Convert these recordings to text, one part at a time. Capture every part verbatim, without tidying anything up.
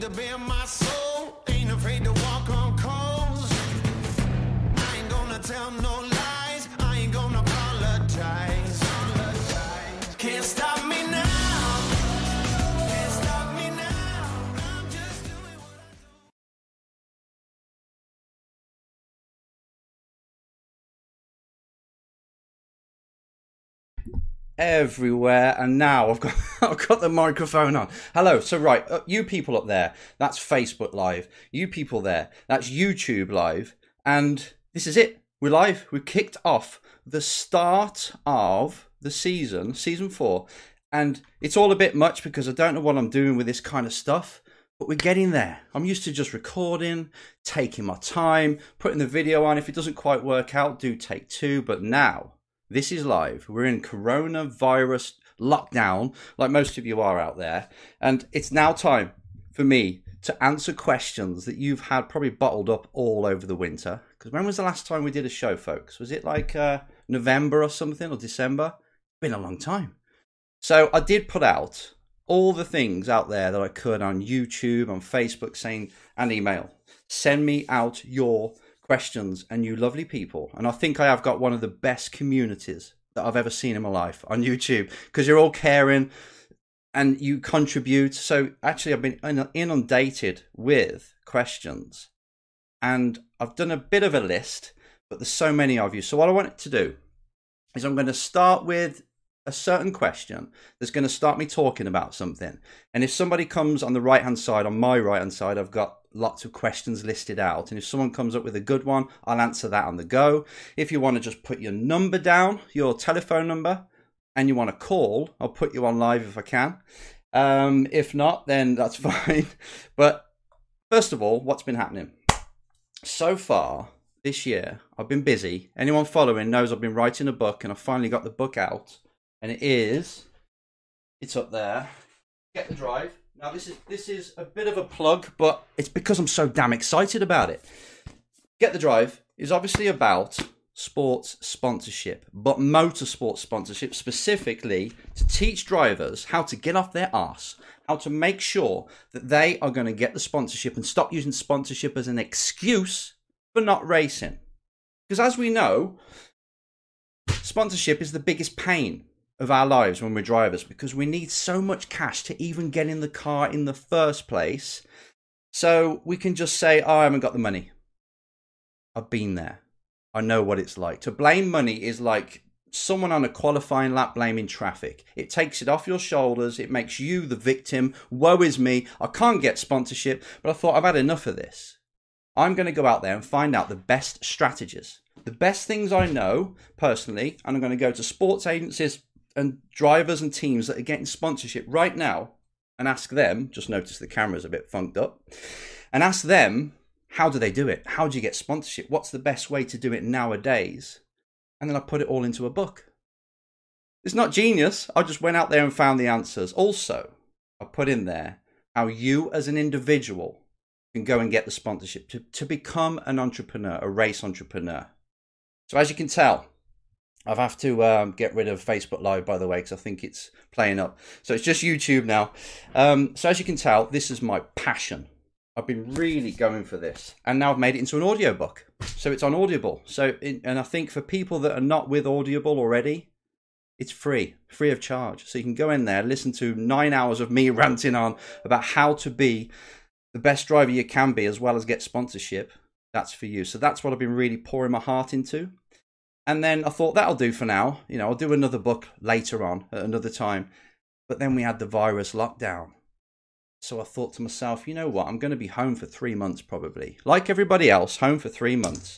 afraid to bare my soul, ain't afraid to walk on coals. I ain't gonna tell no lies, I ain't gonna apologize. Can't stop me now, can't stop me now. I'm just doing what I do. Everywhere, and now I've got I've got the microphone on. Hello. So right, uh, you people up there, that's Facebook Live. You people there, that's YouTube Live, and this is it. We're live. We've kicked off the start of the season, season four, and it's all a bit much because I don't know what I'm doing with this kind of stuff. But we're getting there. I'm used to just recording, taking my time, putting the video on. If it doesn't quite work out, do take two. But now, this is live. We're in coronavirus lockdown, like most of you are out there. And it's now time for me to answer questions that you've had probably bottled up all over the winter. Because when was the last time we did a show, folks? Was it like uh, November or something, or December? It's been a long time. So I did put out all the things out there that I could on YouTube, on Facebook, saying, and email. Send me out your questions, and you lovely people. And I think I have got one of the best communities that I've ever seen in my life on YouTube, because you're all caring and you contribute. So actually I've been inundated with questions, and I've done a bit of a list, but there's so many of you. So what I want to do is I'm going to start with a certain question that's going to start me talking about something. And if somebody comes on the right hand side, on my right hand side, I've got lots of questions listed out, and if someone comes up with a good one, I'll answer that on the go. If you want to just put your number down, your telephone number, and you want to call, I'll put you on live if I can. Um, if not, then that's fine. But first of all, what's been happening so far this year? I've been busy. Anyone following knows I've been writing a book, and I finally got the book out, and it is it's up there. Get the Drive. Now, this is this is a bit of a plug, but it's because I'm so damn excited about it. Get the Drive is obviously about sports sponsorship, but motorsport sponsorship specifically, to teach drivers how to get off their arse, how to make sure that they are going to get the sponsorship and stop using sponsorship as an excuse for not racing. Because as we know, sponsorship is the biggest pain of our lives when we're drivers, because we need so much cash to even get in the car in the first place. So we can just say, oh, I haven't got the money. I've been there. I know what it's like. To blame money is like someone on a qualifying lap blaming traffic. It takes it off your shoulders. It makes you the victim. Woe is me. I can't get sponsorship. But I thought, I've had enough of this. I'm going to go out there and find out the best strategies, the best things I know personally, and I'm going to go to sports agencies and drivers and teams that are getting sponsorship right now and ask them, just notice the camera's a bit funked up, and ask them, how do they do it? How do you get sponsorship? What's the best way to do it nowadays? And then I put it all into a book. It's not genius. I just went out there and found the answers. Also, I put in there how you as an individual can go and get the sponsorship to, to become an entrepreneur, a race entrepreneur. So as you can tell, I've have to um, get rid of Facebook Live, by the way, because I think it's playing up. So it's just YouTube now. Um, so as you can tell, this is my passion. I've been really going for this. And now I've made it into an audiobook. So it's on Audible. So, in, and I think for people that are not with Audible already, it's free, free of charge. So you can go in there, listen to nine hours of me ranting on about how to be the best driver you can be, as well as get sponsorship. That's for you. So that's what I've been really pouring my heart into. And then I thought, that'll do for now. You know, I'll do another book later on at another time. But then we had the virus lockdown. So I thought to myself, you know what? I'm going to be home for three months probably. Like everybody else, home for three months.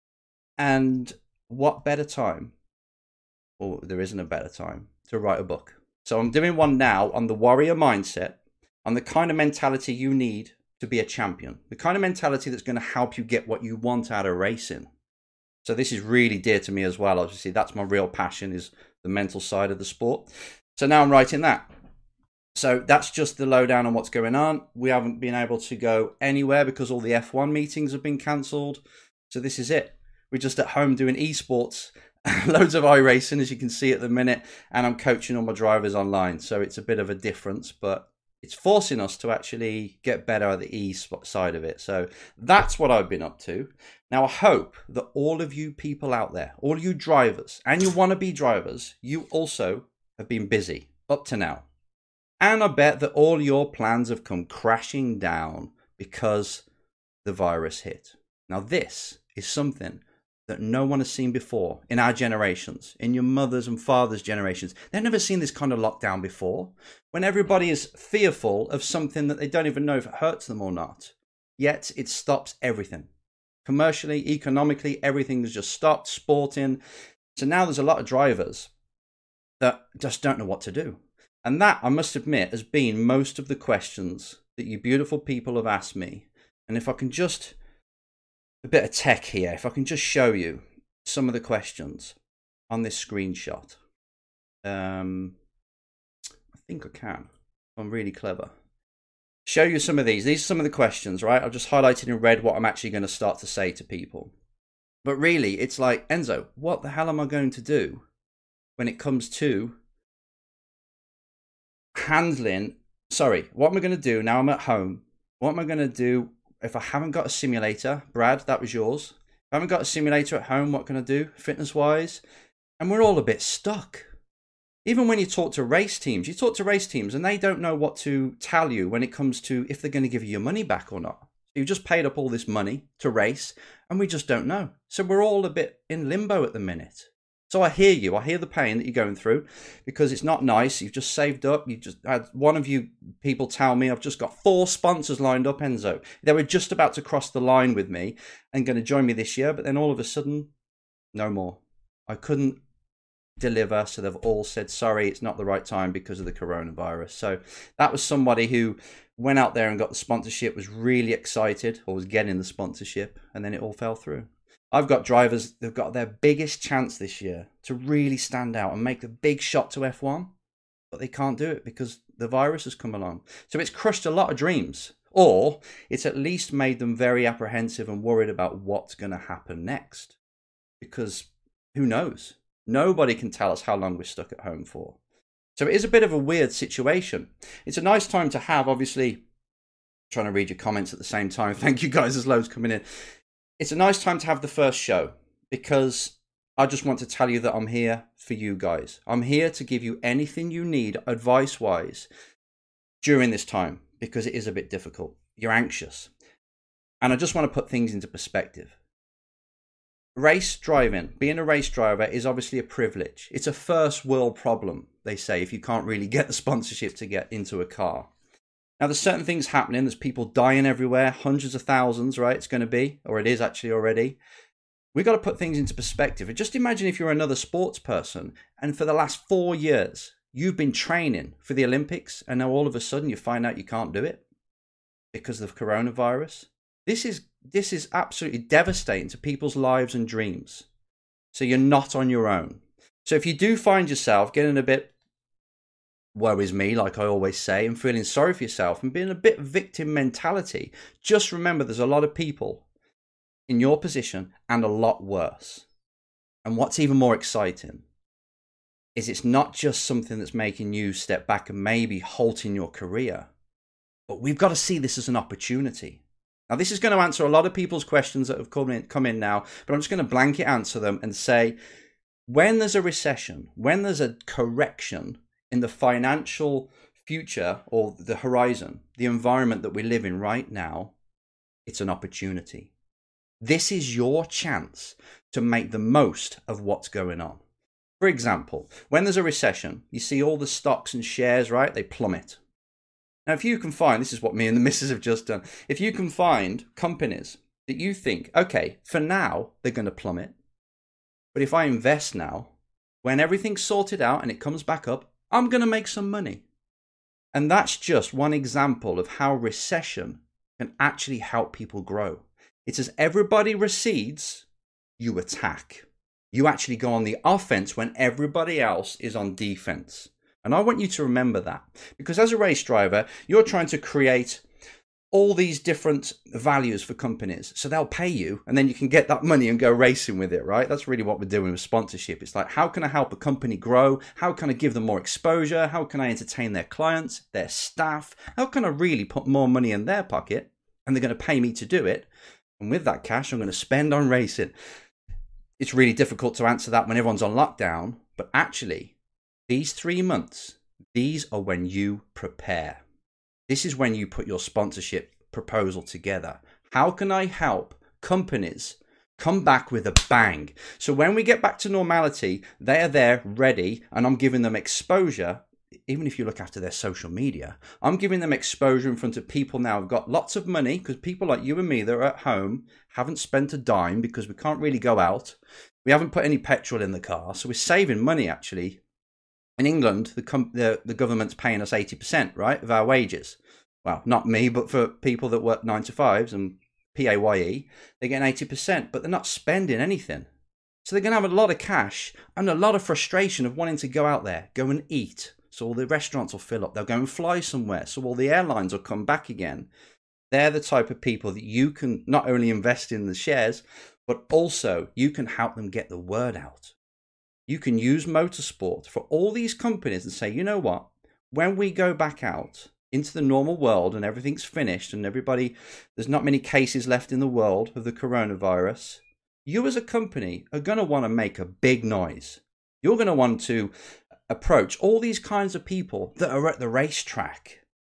And what better time? Well, there isn't a better time to write a book. So I'm doing one now on the warrior mindset, on the kind of mentality you need to be a champion. The kind of mentality that's going to help you get what you want out of racing. So this is really dear to me as well. Obviously, that's my real passion, is the mental side of the sport. So now I'm writing that. So that's just the lowdown on what's going on. We haven't been able to go anywhere because all the F one meetings have been cancelled. So this is it. We're just at home doing esports, loads of iRacing, as you can see at the minute, and I'm coaching all my drivers online. So it's a bit of a difference, but It's forcing us to actually get better at the E side of it. So that's what I've been up to. Now, I hope that all of you people out there, all you drivers and you wannabe drivers, you also have been busy up to now. And I bet that all your plans have come crashing down because the virus hit. Now, this is something that no one has seen before in our generations, in your mothers' and fathers' generations. They've never seen this kind of lockdown before, when everybody is fearful of something that they don't even know if it hurts them or not. Yet it stops everything. Commercially, economically, everything has just stopped, sporting. So now there's a lot of drivers that just don't know what to do. And that, I must admit, has been most of the questions that you beautiful people have asked me. And if I can just... a bit of tech here. If I can just show you some of the questions on this screenshot. Um, I think I can. I'm really clever. Show you some of these. These are some of the questions, right? I've just highlighted in red what I'm actually going to start to say to people. But really, it's like, Enzo, what the hell am I going to do when it comes to handling... Sorry, what am I going to do now I'm at home? What am I going to do if I haven't got a simulator? Brad, that was yours. If I haven't got a simulator at home, what can I do fitness-wise? And we're all a bit stuck. Even when you talk to race teams, you talk to race teams and they don't know what to tell you when it comes to if they're going to give you your money back or not. You've just paid up all this money to race and we just don't know. So we're all a bit in limbo at the minute. So I hear you. I hear the pain that you're going through because it's not nice. You've just saved up. You just had one of you people tell me I've just got four sponsors lined up, Enzo. They were just about to cross the line with me and going to join me this year. But then all of a sudden, no more. I couldn't deliver. So they've all said, sorry, it's not the right time because of the coronavirus. So that was somebody who went out there and got the sponsorship, was really excited or was getting the sponsorship. And then it all fell through. I've got drivers that've got their biggest chance this year to really stand out and make the big shot to F one, but they can't do it because the virus has come along. So it's crushed a lot of dreams, or it's at least made them very apprehensive and worried about what's going to happen next. Because who knows? Nobody can tell us how long we're stuck at home for. So it is a bit of a weird situation. It's a nice time to have, obviously, trying to read your comments at the same time. Thank you guys, there's loads coming in. It's a nice time to have the first show because I just want to tell you that I'm here for you guys. I'm here to give you anything you need advice-wise during this time because it is a bit difficult. You're anxious. And I just want to put things into perspective. Race driving, being a race driver is obviously a privilege. It's a first world problem, they say, if you can't really get the sponsorship to get into a car. Now, there's certain things happening. There's people dying everywhere, hundreds of thousands, right? It's going to be, or it is actually already. We've got to put things into perspective. And just imagine if you're another sports person and for the last four years, you've been training for the Olympics and now all of a sudden you find out you can't do it because of coronavirus. This is, this is absolutely devastating to people's lives and dreams. So you're not on your own. So if you do find yourself getting a bit woe is me, like I always say, and feeling sorry for yourself and being a bit victim mentality, just remember there's a lot of people in your position and a lot worse. And what's even more exciting is it's not just something that's making you step back and maybe halting your career, but we've got to see this as an opportunity. Now, this is going to answer a lot of people's questions that have come in, come in now, but I'm just going to blanket answer them and say, when there's a recession, when there's a correction in the financial future or the horizon, the environment that we live in right now, it's an opportunity. This is your chance to make the most of what's going on. For example, when there's a recession, you see all the stocks and shares, right? They plummet. Now, if you can find, this is what me and the missus have just done, if you can find companies that you think, okay, for now, they're going to plummet. But if I invest now, when everything's sorted out and it comes back up, I'm going to make some money. And that's just one example of how recession can actually help people grow. It's as everybody recedes, you attack. You actually go on the offense when everybody else is on defense. And I want you to remember that. Because as a race driver, you're trying to create all these different values for companies. So they'll pay you and then you can get that money and go racing with it, right? That's really what we're doing with sponsorship. It's like, how can I help a company grow? How can I give them more exposure? How can I entertain their clients, their staff? How can I really put more money in their pocket? And they're going to pay me to do it. And with that cash, I'm going to spend on racing. It's really difficult to answer that when everyone's on lockdown. But actually, these three months, these are when you prepare. This is when you put your sponsorship proposal together. How can I help companies come back with a bang? So when we get back to normality, they are there ready, and I'm giving them exposure. Even if you look after their social media, I'm giving them exposure in front of people now who've got lots of money, because people like you and me that are at home haven't spent a dime because we can't really go out. We haven't put any petrol in the car. So we're saving money, actually. In England, the, com- the, the government's paying us eighty percent, right, of our wages. Well, not me, but for people that work nine to fives and P A Y E, they're getting eighty percent, but they're not spending anything. So they're going to have a lot of cash and a lot of frustration of wanting to go out there, go and eat. So all the restaurants will fill up. They'll go and fly somewhere. So all the airlines will come back again. They're the type of people that you can not only invest in the shares, but also you can help them get the word out. You can use motorsport for all these companies and say, you know what, when we go back out into the normal world and everything's finished and everybody, there's not many cases left in the world of the coronavirus, you as a company are going to want to make a big noise. You're going to want to approach all these kinds of people that are at the racetrack.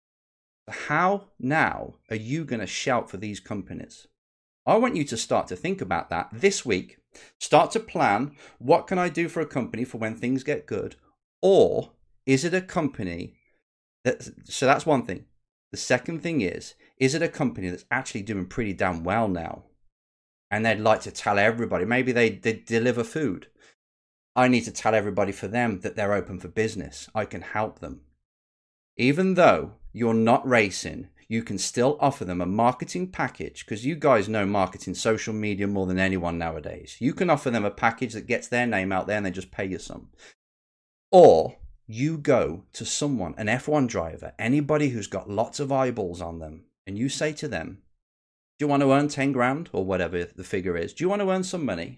How now are you going to shout for these companies? I want you to start to think about that this week. Start to plan, what can I do for a company for when things get good? Or is it a company that, so that's one thing. The second thing is, is it a company that's actually doing pretty damn well now? And they'd like to tell everybody, maybe they, they deliver food. I need to tell everybody for them that they're open for business. I can help them. Even though you're not racing, you can still offer them a marketing package, because you guys know marketing social media more than anyone nowadays. You can offer them a package that gets their name out there and they just pay you some. Or you go to someone, an F one driver, anybody who's got lots of eyeballs on them, and you say to them, do you want to earn ten grand or whatever the figure is? Do you want to earn some money?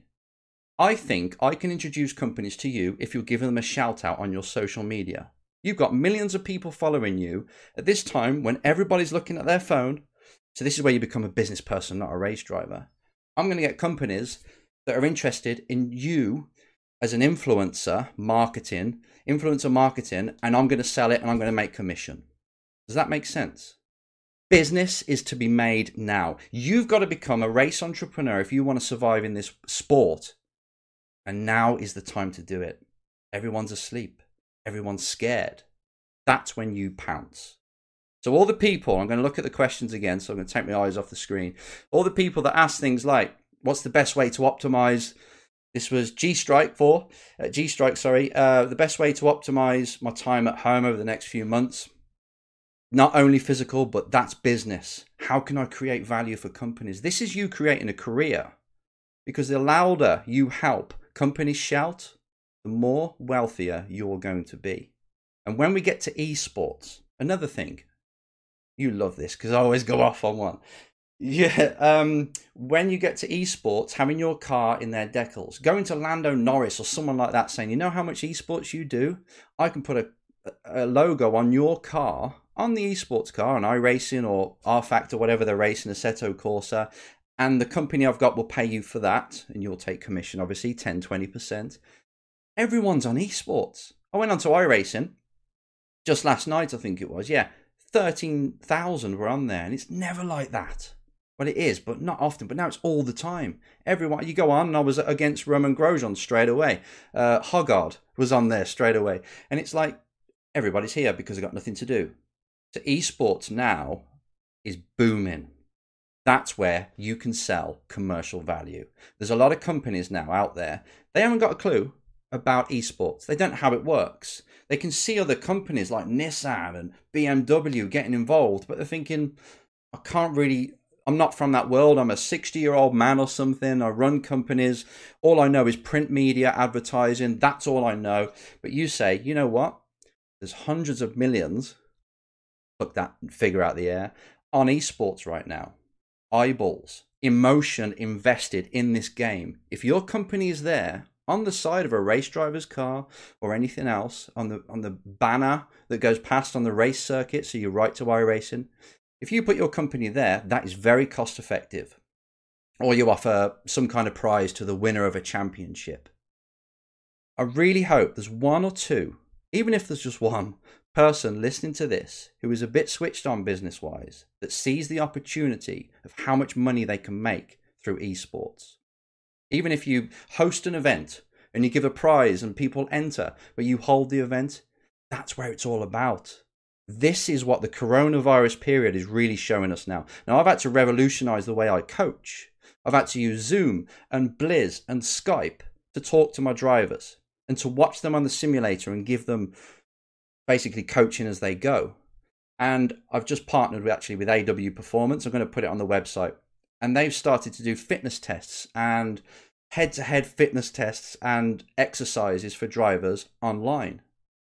I think I can introduce companies to you if you're giving them a shout out on your social media. You've got millions of people following you at this time when everybody's looking at their phone. So this is where you become a business person, not a race driver. I'm going to get companies that are interested in you as an influencer marketing, influencer marketing, and I'm going to sell it and I'm going to make commission. Does that make sense? Business is to be made now. You've got to become a race entrepreneur if you want to survive in this sport. And now is the time to do it. Everyone's asleep. Everyone's scared. That's when you pounce. So all the people, I'm going to look at the questions again, so I'm going to take my eyes off the screen. All the people that ask things like, what's the best way to optimize? This was G-Strike for, uh, G-Strike, sorry. Uh, the best way to optimize my time at home over the next few months. Not only physical, but that's business. How can I create value for companies? This is you creating a career. Because the louder you help companies shout, the more wealthier you're going to be. And when we get to esports, another thing, you love this because I always go off on one. Yeah, um, when you get to esports, having your car in their decals, going to Lando Norris or someone like that saying, you know how much esports you do? I can put a, a logo on your car, on the esports car, an iRacing or R-Fact or whatever they're racing, Assetto Corsa, and the company I've got will pay you for that, and you'll take commission, obviously, ten, twenty percent. Everyone's on esports. I went on to iRacing just last night, I think it was. Yeah, thirteen thousand were on there, and it's never like that. Well, it is, but not often. But now it's all the time. Everyone, you go on, and I was against Roman Grosjean straight away. Uh, Hoggard was on there straight away. And it's like, everybody's here because they've got nothing to do. So esports now is booming. That's where you can sell commercial value. There's a lot of companies now out there. They haven't got a clue about esports. They don't know how it works. They can see other companies like Nissan and B M W getting involved, but they're thinking, I can't really, I'm not from that world. I'm a sixty-year-old man or something. I run companies. All I know is print media, advertising. That's all I know. But you say, you know what? There's hundreds of millions. Pluck that figure out the air. on esports right now. Eyeballs, emotion invested in this game. If your company is there on the side of a race driver's car or anything else, on the on the banner that goes past on the race circuit, so you're right to iRacing, if you put your company there, that is very cost effective. Or you offer some kind of prize to the winner of a championship. I really hope there's one or two, even if there's just one person listening to this who is a bit switched on business-wise, that sees the opportunity of how much money they can make through esports. Even if you host an event and you give a prize and people enter, but you hold the event, that's where it's all about. This is what the coronavirus period is really showing us now. Now, I've had to revolutionize the way I coach. I've had to use Zoom and Blizz and Skype to talk to my drivers and to watch them on the simulator and give them basically coaching as they go. And I've just partnered with actually with A W Performance. I'm going to put it on the website. And they've started to do fitness tests and head-to-head fitness tests and exercises for drivers online.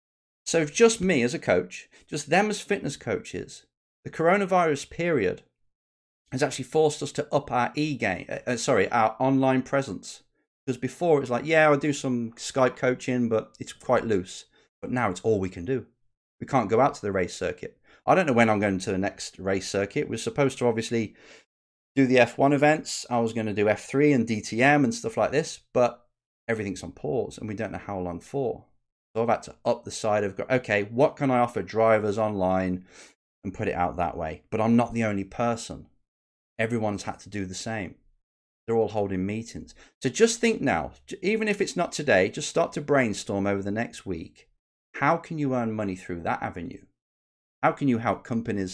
So just me as a coach, just them as fitness coaches, the coronavirus period has actually forced us to up our e-game, uh, sorry, our online presence. Because before it was like, yeah, I'll do some Skype coaching, but it's quite loose. But now it's all we can do. We can't go out to the race circuit. I don't know when I'm going to the next race circuit. We're supposed to obviously do the F one events. I was going to do F three and D T M and stuff like this, but everything's on pause and we don't know how long for. So I've had to up the side of, okay, what can I offer drivers online and put it out that way? But I'm not the only person. Everyone's had to do the same. They're all holding meetings. So just think now, even if it's not today, just start to brainstorm over the next week. How can you earn money through that avenue? How can you help companies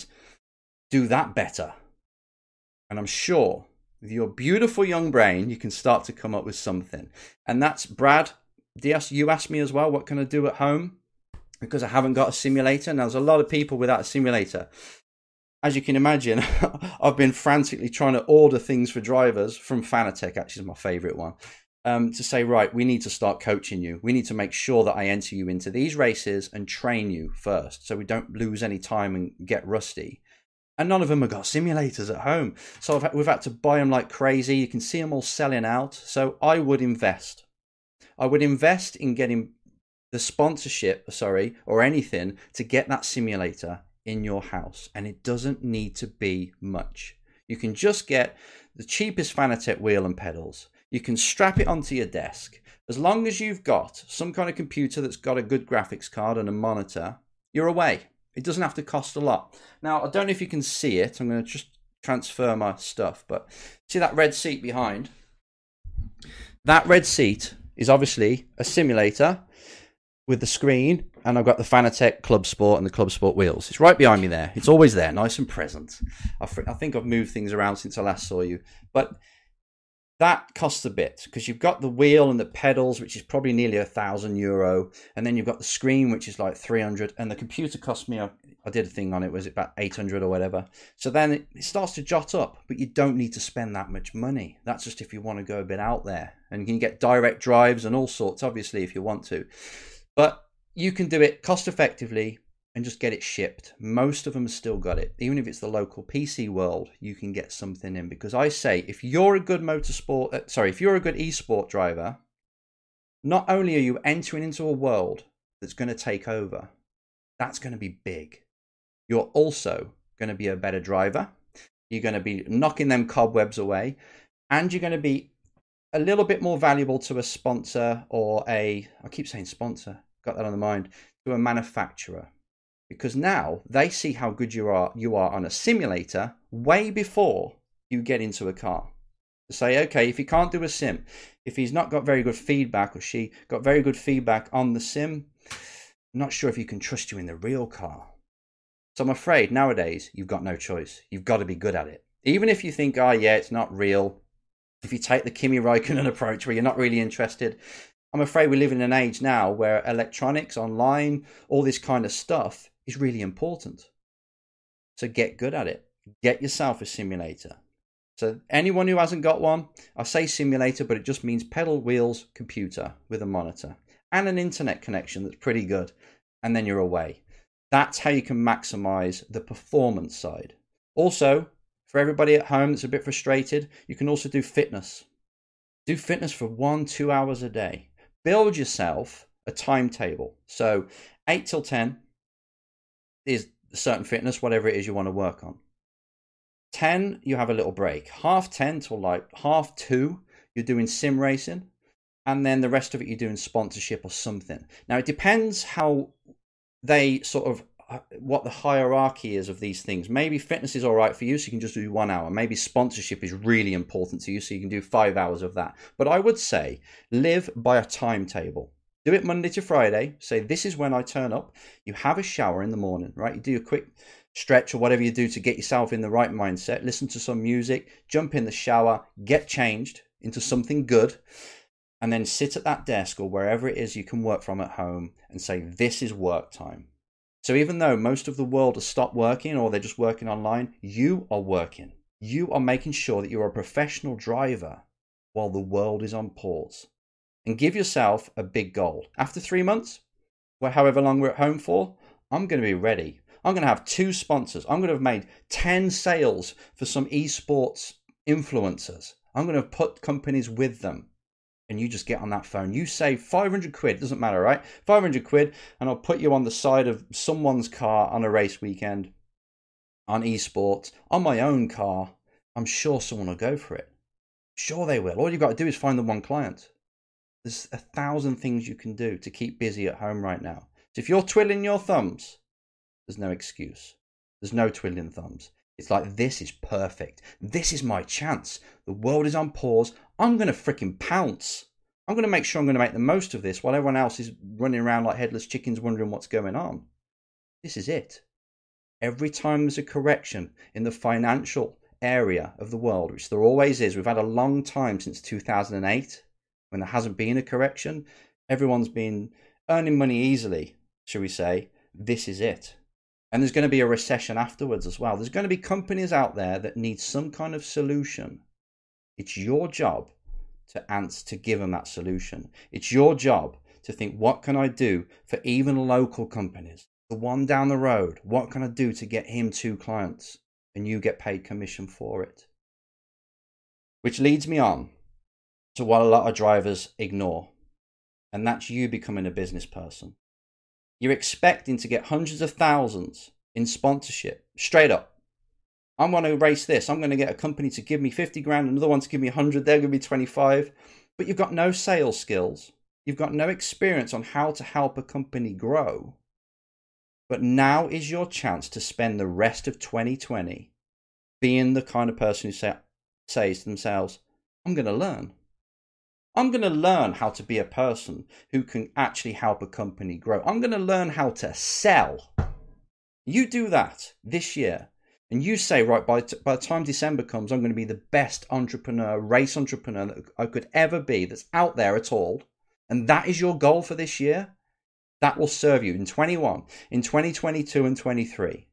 do that better? And I'm sure with your beautiful young brain, you can start to come up with something. And that's, Brad, you asked me as well, what can I do at home? Because I haven't got a simulator. Now, there's a lot of people without a simulator. As you can imagine, I've been frantically trying to order things for drivers from Fanatec, actually is my favorite one, um, to say, right, we need to start coaching you. We need to make sure that I enter you into these races and train you first so we don't lose any time and get rusty. And none of them have got simulators at home. So I've, we've had to buy them like crazy. You can see them all selling out. So I would invest. I would invest in getting the sponsorship, sorry, or anything to get that simulator in your house. And it doesn't need to be much. You can just get the cheapest Fanatec wheel and pedals. You can strap it onto your desk. As long as you've got some kind of computer that's got a good graphics card and a monitor, you're away. It doesn't have to cost a lot. Now, I don't know if you can see it. I'm going to just transfer my stuff. But see that red seat behind? That red seat is obviously a simulator with the screen. And I've got the Fanatec Club Sport and the Club Sport wheels. It's right behind me there. It's always there, nice and present. I think I've moved things around since I last saw you. But that costs a bit because you've got the wheel and the pedals, which is probably nearly a thousand euro. And then you've got the screen, which is like three hundred. And the computer cost me, I did a thing on it, was it about eight hundred or whatever. So then it, it starts to jot up, but you don't need to spend that much money. That's just if you want to go a bit out there. And you can get direct drives and all sorts, obviously, if you want to. But you can do it cost effectively and just get it shipped. Most of them have still got it. Even if it's the local P C world, you can get something in. Because I say, if you're a good motorsport, uh, sorry, if you're a good esport driver, not only are you entering into a world that's going to take over, that's going to be big. You're also going to be a better driver. You're going to be knocking them cobwebs away. And you're going to be a little bit more valuable to a sponsor or a, I keep saying sponsor, got that on the mind, to a manufacturer. Because now they see how good you are you are on a simulator way before you get into a car. To say, okay, if he can't do a sim, if he's not got very good feedback or she got very good feedback on the sim, I'm not sure if you can trust you in the real car. So I'm afraid nowadays you've got no choice. You've got to be good at it. Even if you think, oh yeah, it's not real. If you take the Kimi Räikkönen approach where you're not really interested, I'm afraid we live in an age now where electronics, online, all this kind of stuff is really important. So get good at it. Get yourself a simulator. So anyone who hasn't got one, I say simulator, but it just means pedal, wheels, computer with a monitor and an internet connection that's pretty good. And then you're away. That's how you can maximize the performance side. Also, for everybody at home that's a bit frustrated, you can also do fitness. Do fitness for one, two hours a day. Build yourself a timetable. So eight till ten is certain fitness, whatever it is you want to work on. ten, you have a little break. Half ten till like half two, you're doing sim racing. And then the rest of it, you're doing sponsorship or something. Now, it depends how they sort of, what the hierarchy is of these things. Maybe fitness is all right for you, so you can just do one hour. Maybe sponsorship is really important to you, so you can do five hours of that. But I would say live by a timetable. Do it Monday to Friday. Say, this is when I turn up. You have a shower in the morning, right? You do a quick stretch or whatever you do to get yourself in the right mindset. Listen to some music, jump in the shower, get changed into something good, and then sit at that desk or wherever it is you can work from at home and say, this is work time. So even though most of the world has stopped working or they're just working online, you are working. You are making sure that you're a professional driver while the world is on pause. And give yourself a big goal. After three months, or however long we're at home for, I'm going to be ready. I'm going to have two sponsors. I'm going to have made ten sales for some esports influencers. I'm going to have put companies with them. And you just get on that phone. You say five hundred quid, doesn't matter, right? five hundred quid, and I'll put you on the side of someone's car on a race weekend, on esports, on my own car. I'm sure someone will go for it. Sure they will. All you've got to do is find the one client. There's a thousand things you can do to keep busy at home right now. So if you're twiddling your thumbs, there's no excuse. There's no twiddling thumbs. It's like, this is perfect. This is my chance. The world is on pause. I'm going to freaking pounce. I'm going to make sure I'm going to make the most of this while everyone else is running around like headless chickens wondering what's going on. This is it. Every time there's a correction in the financial area of the world, which there always is, we've had a long time since two thousand eight when there hasn't been a correction. Everyone's been earning money easily, shall we say. This is it. And there's going to be a recession afterwards as well. There's going to be companies out there that need some kind of solution. It's your job to answer, to give them that solution. It's your job to think, what can I do for even local companies? The one down the road, what can I do to get him two clients? And you get paid commission for it. Which leads me on to what a lot of drivers ignore. And that's you becoming a business person. You're expecting to get hundreds of thousands in sponsorship, straight up. I'm going to race this. I'm going to get a company to give me fifty grand, another one to give me one hundred. They're going to be twenty-five. But you've got no sales skills. You've got no experience on how to help a company grow. But now is your chance to spend the rest of twenty twenty being the kind of person who say, says to themselves, I'm going to learn. I'm going to learn how to be a person who can actually help a company grow. I'm going to learn how to sell. You do that this year. And you say, right, by, t- by the time December comes, I'm going to be the best entrepreneur, race entrepreneur that I could ever be that's out there at all. And that is your goal for this year. That will serve you in twenty-one, in twenty twenty-two and twenty-three.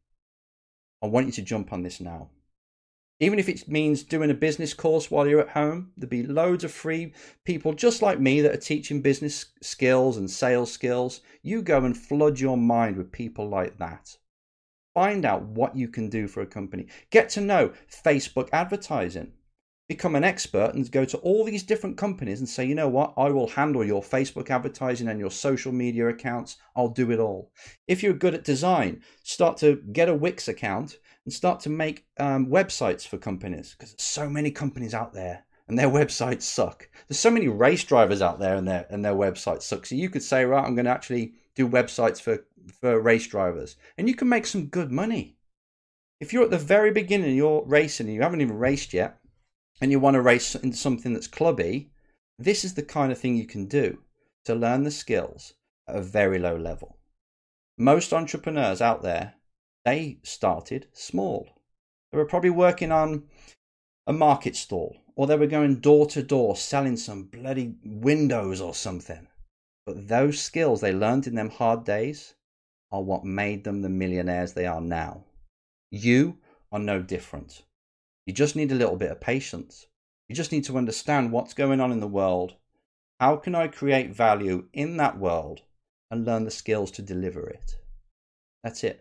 I want you to jump on this now. Even if it means doing a business course while you're at home, there'll be loads of free people just like me that are teaching business skills and sales skills. You go and flood your mind with people like that. Find out what you can do for a company. Get to know Facebook advertising. Become an expert and go to all these different companies and say, you know what, I will handle your Facebook advertising and your social media accounts. I'll do it all. If you're good at design, start to get a Wix account and start to make um, websites for companies, because there's so many companies out there and their websites suck. There's so many race drivers out there and their and their websites suck. So you could say, right, I'm going to actually do websites for, for race drivers, and you can make some good money. If you're at the very beginning of your racing and you haven't even raced yet, and you want to race into something that's clubby, this is the kind of thing you can do to learn the skills at a very low level. Most entrepreneurs out there, they started small. They were probably working on a market stall, or they were going door to door selling some bloody windows or something. But those skills they learned in them hard days are what made them the millionaires they are now. You are no different. You just need a little bit of patience. You just need to understand what's going on in the world. How can I create value in that world and learn the skills to deliver it? That's it.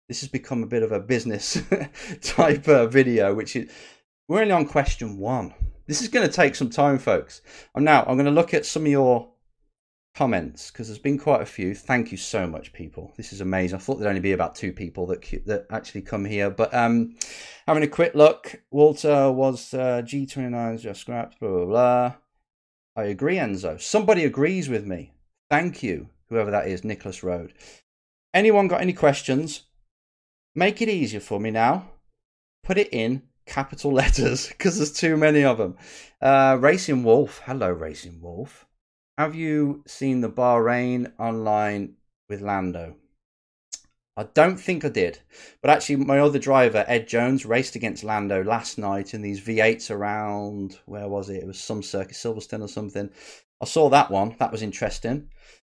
This has become a bit of a business type of video, which is, we're only on question one. This is going to take some time, folks. And now I'm going to look at some of your comments, because there's been quite a few. Thank you so much, people. This is amazing. I thought there'd only be about two people that that actually come here, but um having a quick look. Walter was uh, G twenty-nine's just scrapped, blah blah blah. I agree, Enzo. Somebody agrees with me. Thank you, whoever that is. Nicholas Road. Anyone got any questions? Make it easier for me now. Put it in capital letters, because there's too many of them. uh Racing Wolf, hello Racing Wolf. Have you seen the Bahrain online with Lando? I don't think I did. But actually, my other driver, Ed Jones, raced against Lando last night in these V eights around, where was it? It was some circuit, Silverstone or something. I saw that one. That was interesting.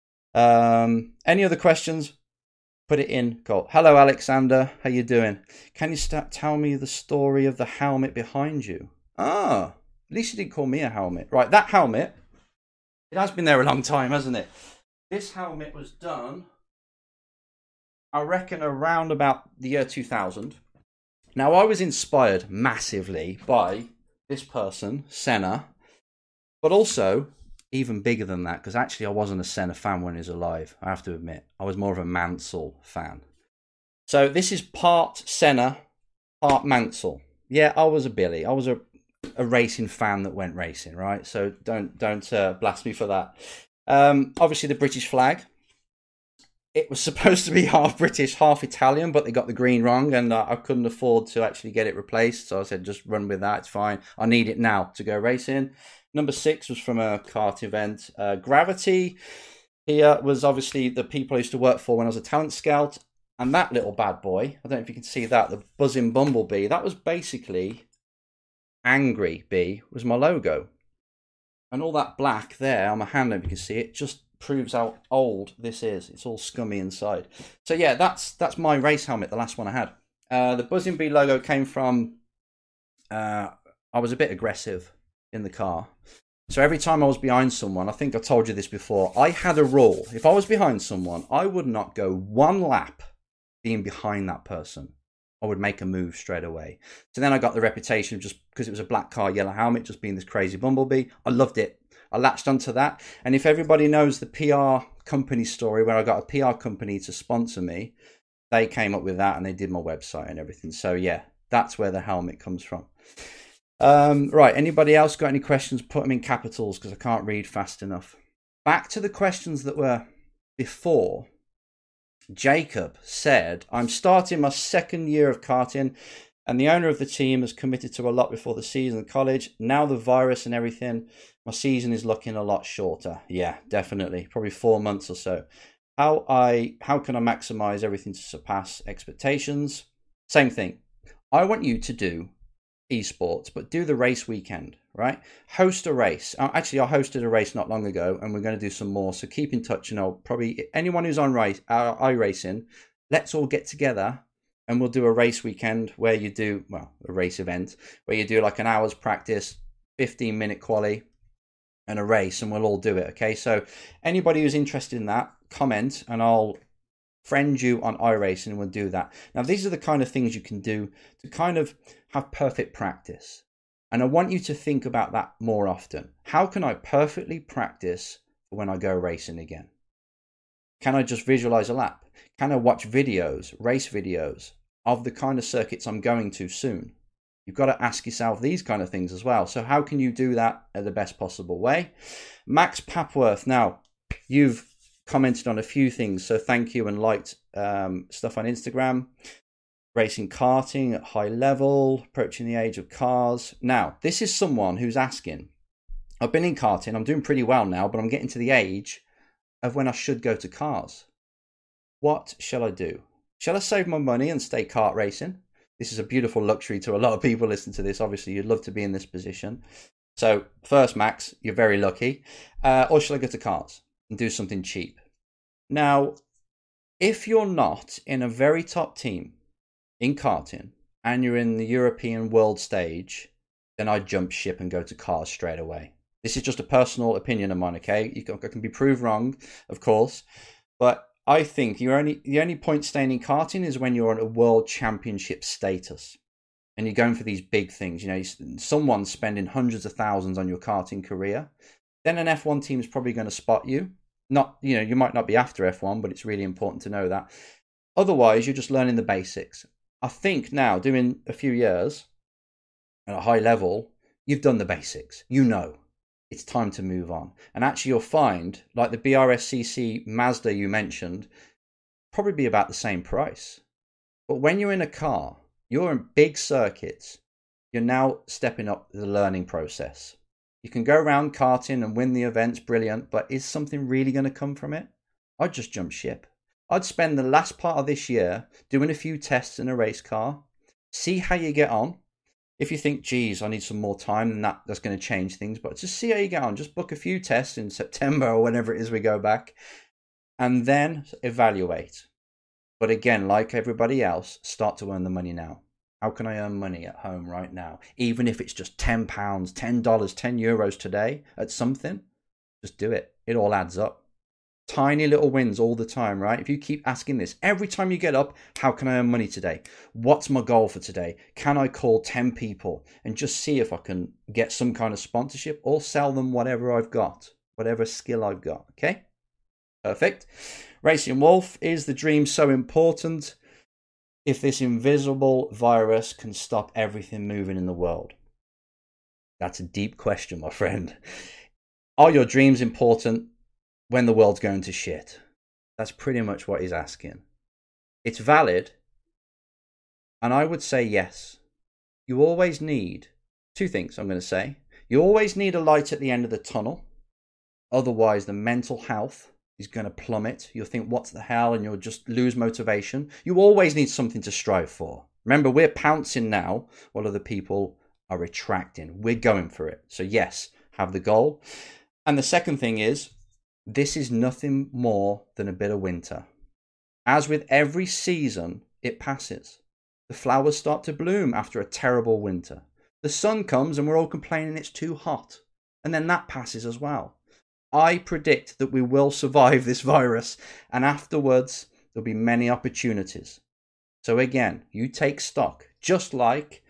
Um, any other questions? Put it in. Go. Hello, Alexander. How you doing? Can you start, tell me the story of the helmet behind you? Ah, at least you didn't call me a helmet. Right, that helmet. It has been there a long time, hasn't it? This helmet was done, I reckon, around about the year two thousand. Now, I was inspired massively by this person, Senna, but also even bigger than that, because actually I wasn't a Senna fan when he was alive, I have to admit. I was more of a Mansell fan. So this is part Senna, part Mansell. Yeah, I was a Billy. I was a a racing fan that went racing, right? So don't don't uh, blast me for that. Um, obviously, the British flag. It was supposed to be half British, half Italian, but they got the green wrong, and uh, I couldn't afford to actually get it replaced. So I said, just run with that. It's fine. I need it now to go racing. Number six was from a kart event. Uh, Gravity here was obviously the people I used to work for when I was a talent scout. And that little bad boy, I don't know if you can see that, the buzzing bumblebee, that was basically Angry Bee was my logo. And all that black there on my hand, if you can see it, just proves how old this is. It's all scummy inside. So yeah, that's that's my race helmet, the last one I had. Uh, the Buzzing Bee logo came from, uh, I was a bit aggressive in the car. So every time I was behind someone, I think I told you this before, I had a rule. If I was behind someone, I would not go one lap being behind that person. I would make a move straight away. So then I got the reputation of, just because it was a black car, yellow helmet, just being this crazy bumblebee. I loved it. I latched onto that. And if everybody knows the P R company story, where I got a P R company to sponsor me, they came up with that and they did my website and everything. So yeah, that's where the helmet comes from. Um, right, anybody else got any questions? Put them in capitals, because I can't read fast enough. Back to the questions that were before. Jacob said, I'm starting my second year of karting, and the owner of the team has committed to a lot before the season of college. Now the virus and everything, my season is looking a lot shorter. Yeah, definitely. Probably four months or so. How I how can I maximize everything to surpass expectations? Same thing. I want you to do esports, but do the race weekend, right? Host a race. Actually, I hosted a race not long ago, and we're going to do some more. So keep in touch, and I'll probably, anyone who's on race, uh, iRacing, let's all get together and we'll do a race weekend where you do, well, a race event where you do like an hour's practice, fifteen minute quali, and a race, and we'll all do it. Okay. So anybody who's interested in that, comment, and I'll friend you on iRacing, and we'll do that. Now, these are the kind of things you can do to kind of have perfect practice. And I want you to think about that more often. How can I perfectly practice for when I go racing again? Can I just visualize a lap? Can I watch videos, race videos of the kind of circuits I'm going to soon? You've got to ask yourself these kind of things as well. So how can you do that in the best possible way? Max Papworth, now you've commented on a few things, so thank you, and liked um, stuff on Instagram. Racing karting at high level, approaching the age of cars. Now, this is someone who's asking, I've been in karting, I'm doing pretty well now, but I'm getting to the age of when I should go to cars. What shall I do? Shall I save my money and stay kart racing? This is a beautiful luxury to a lot of people listening to this. Obviously, you'd love to be in this position. So first, Max, you're very lucky. Uh, or shall I go to cars and do something cheap? Now, if you're not in a very top team in karting and you're in the European world stage, then I'd jump ship and go to cars straight away. This is just a personal opinion of mine, okay? You can, I can be proved wrong, of course, but I think you're only the only point staying in karting is when you're on a world championship status and you're going for these big things. You know, someone's spending hundreds of thousands on your karting career. Then an F one team is probably going to spot you. Not, you know, you might not be after F one, but it's really important to know that. Otherwise, you're just learning the basics. I think now, doing a few years at a high level, you've done the basics. You know. It's time to move on. And actually you'll find, like the B R S C C Mazda you mentioned, probably be about the same price. But when you're in a car, you're in big circuits, you're now stepping up the learning process. You can go around karting and win the events, brilliant, but is something really going to come from it? I'd just jump ship. I'd spend the last part of this year doing a few tests in a race car, see how you get on. If you think, geez, I need some more time, then that, that's going to change things. But just see how you get on. Just book a few tests in September or whenever it is we go back. And then evaluate. But again, like everybody else, start to earn the money now. How can I earn money at home right now? Even if it's just ten pounds, ten dollars, ten euros today at something, just do it. It all adds up. Tiny little wins all the time, right? If you keep asking this every time you get up, how can I earn money today? What's my goal for today? Can I call ten people and just see if I can get some kind of sponsorship or sell them whatever I've got, whatever skill I've got? Okay, perfect. Racing Wolf, is the dream so important if this invisible virus can stop everything moving in the world? That's a deep question, my friend. Are your dreams important when the world's going to shit? That's pretty much what he's asking. It's valid, and I would say yes. You always need two things, I'm going to say. You always need a light at the end of the tunnel. Otherwise, the mental health is going to plummet. You'll think, what's the hell? And you'll just lose motivation. You always need something to strive for. Remember, we're pouncing now while other people are retracting. We're going for it. So yes, have the goal. And the second thing is, this is nothing more than a bit of winter. As with every season, it passes. The flowers start to bloom after a terrible winter. The sun comes and we're all complaining it's too hot. And then that passes as well. I predict that we will survive this virus, and afterwards there'll be many opportunities. So again, you take stock, just like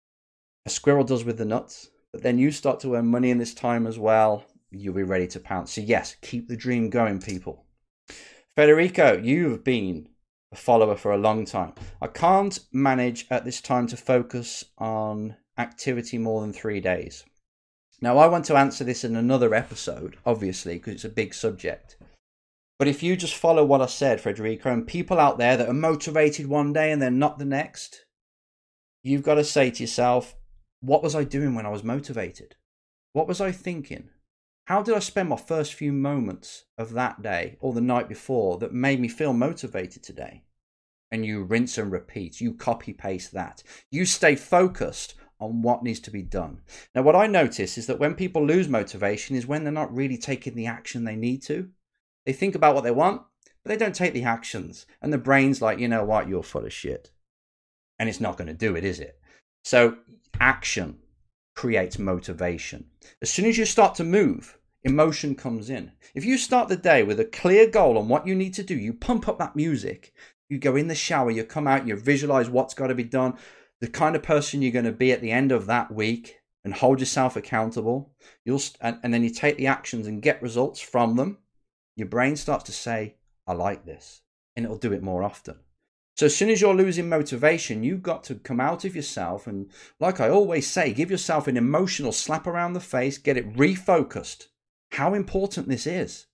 a squirrel does with the nuts, but then you start to earn money in this time as well. You'll be ready to pounce. So yes, keep the dream going, people. Federico, you've been a follower for a long time. I can't manage at this time to focus on activity more than three days. Now, I want to answer this in another episode, obviously, because it's a big subject. But if you just follow what I said, Federico, and people out there that are motivated one day and they're not the next, you've got to say to yourself, what was I doing when I was motivated? What was I thinking? How did I spend my first few moments of that day or the night before that made me feel motivated today? And you rinse and repeat. You copy paste that. You stay focused on what needs to be done. Now, what I notice is that when people lose motivation is when they're not really taking the action they need to. They think about what they want, but they don't take the actions. And the brain's like, you know what, you're full of shit. And it's not going to do it, is it? So action creates motivation. As soon as you start to move, emotion comes in. If you start the day with a clear goal on what you need to do, you pump up that music, you go in the shower, you come out, you visualize what's got to be done, the kind of person you're going to be at the end of that week, and hold yourself accountable. You'll and, and then you take the actions and get results from them. Your brain starts to say, I like this, and it'll do it more often. So as soon as you're losing motivation, you've got to come out of yourself and, like I always say, give yourself an emotional slap around the face, get it refocused. How important this is.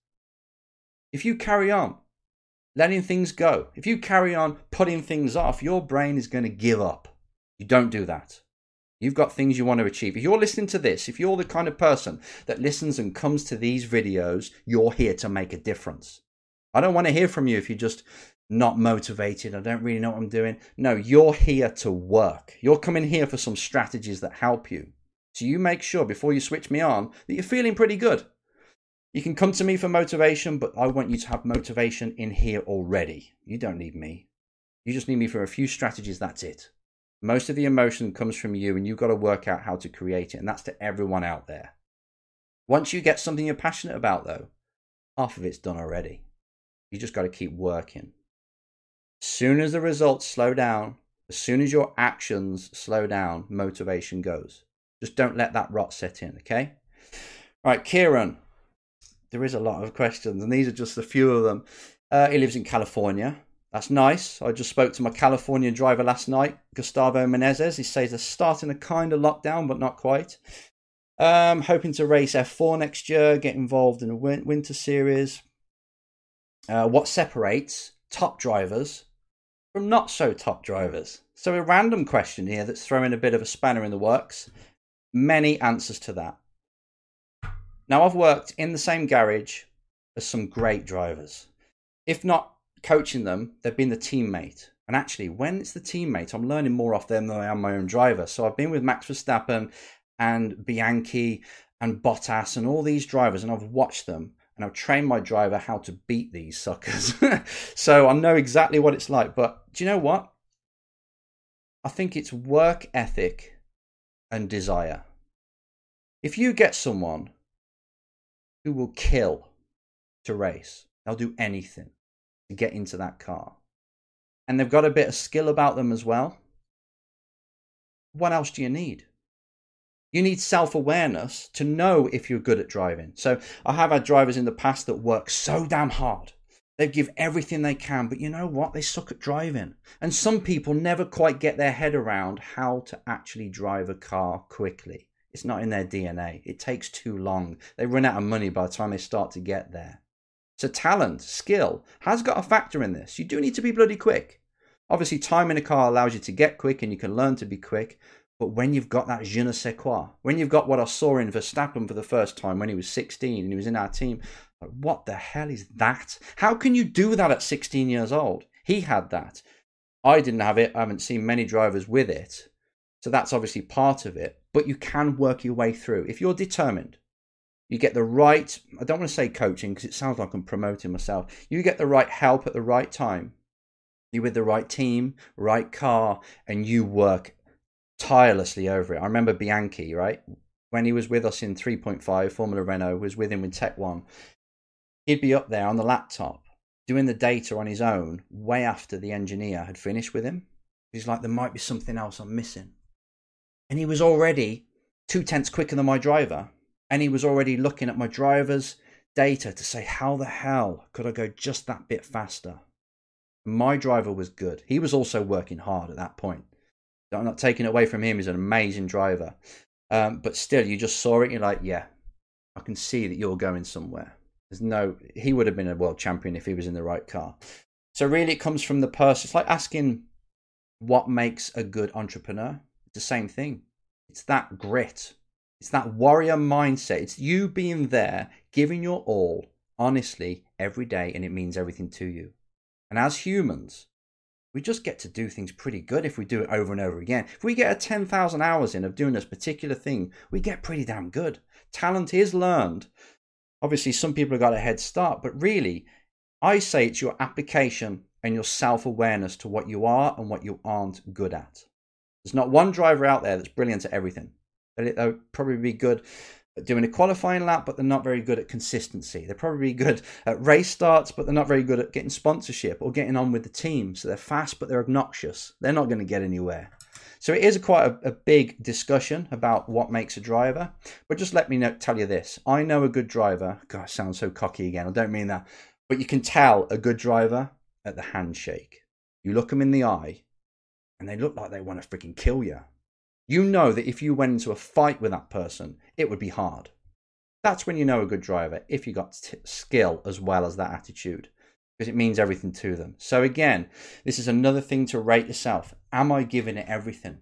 If you carry on letting things go, if you carry on putting things off, your brain is going to give up. You don't do that. You've got things you want to achieve. If you're listening to this, if you're the kind of person that listens and comes to these videos, you're here to make a difference. I don't want to hear from you if you're just not motivated. I don't really know what I'm doing. No, you're here to work. You're coming here for some strategies that help you. So you make sure before you switch me on that you're feeling pretty good. You can come to me for motivation, but I want you to have motivation in here already. You don't need me. You just need me for a few strategies. That's it. Most of the emotion comes from you, and you've got to work out how to create it. And that's to everyone out there. Once you get something you're passionate about, though, half of it's done already. You just got to keep working. As soon as the results slow down, as soon as your actions slow down, motivation goes. Just don't let that rot set in, okay? All right, Kieran. There is a lot of questions, and these are just a few of them. Uh, he lives in California. That's nice. I just spoke to my California driver last night, Gustavo Menezes. He says they're starting a kind of lockdown, but not quite. Um, hoping to race F four next year, get involved in a win- winter series. Uh, what separates top drivers from not so top drivers? So a random question here that's throwing a bit of a spanner in the works. Many answers to that. Now, I've worked in the same garage as some great drivers. If not coaching them, they've been the teammate. And actually, when it's the teammate, I'm learning more off them than I am my own driver. So I've been with Max Verstappen and Bianchi and Bottas and all these drivers, and I've watched them and I've trained my driver how to beat these suckers. So I know exactly what it's like. But do you know what? I think it's work ethic and desire. If you get someone who will kill to race, they'll do anything to get into that car, and they've got a bit of skill about them as well, what else do you need? You need self-awareness to know if you're good at driving. So I have had drivers in the past that work so damn hard. They give everything they can, but you know what? They suck at driving. And some people never quite get their head around how to actually drive a car quickly. It's not in their D N A. It takes too long. They run out of money by the time they start to get there. So talent, skill has got a factor in this. You do need to be bloody quick. Obviously, time in a car allows you to get quick and you can learn to be quick. But when you've got that je ne sais quoi, when you've got what I saw in Verstappen for the first time when he was sixteen and he was in our team, like, what the hell is that? How can you do that at sixteen years old? He had that. I didn't have it. I haven't seen many drivers with it. So that's obviously part of it. But you can work your way through. If you're determined, you get the right, I don't want to say coaching because it sounds like I'm promoting myself. You get the right help at the right time. You're with the right team, right car, and you work tirelessly over it. I remember Bianchi, right? When he was with us in three point five, Formula Renault, was with him with Tech one. He'd be up there on the laptop doing the data on his own way after the engineer had finished with him. He's like, there might be something else I'm missing. And he was already two tenths quicker than my driver. And he was already looking at my driver's data to say, how the hell could I go just that bit faster? My driver was good. He was also working hard at that point. I'm not taking it away from him. He's an amazing driver. Um, but still, you just saw it. And you're like, yeah, I can see that you're going somewhere. There's no, he would have been a world champion if he was in the right car. So really, it comes from the person. It's like asking what makes a good entrepreneur. It's the same thing. It's that grit. It's that warrior mindset. It's you being there, giving your all, honestly, every day, and it means everything to you. And as humans, we just get to do things pretty good if we do it over and over again. If we get a ten thousand hours in of doing this particular thing, we get pretty damn good. Talent is learned. Obviously, some people have got a head start, but really, I say it's your application and your self-awareness to what you are and what you aren't good at. There's not one driver out there that's brilliant at everything. They'll probably be good at doing a qualifying lap, but they're not very good at consistency. They're probably good at race starts, but they're not very good at getting sponsorship or getting on with the team. So they're fast, but they're obnoxious. They're not going to get anywhere. So it is quite a, a big discussion about what makes a driver. But just let me know, tell you this. I know a good driver. God, I sound so cocky again. I don't mean that. But you can tell a good driver at the handshake. You look them in the eye, and they look like they want to freaking kill you. You know that if you went into a fight with that person, it would be hard. That's when you know a good driver, if you got t- skill as well as that attitude, because it means everything to them. So again, this is another thing to rate yourself. Am I giving it everything?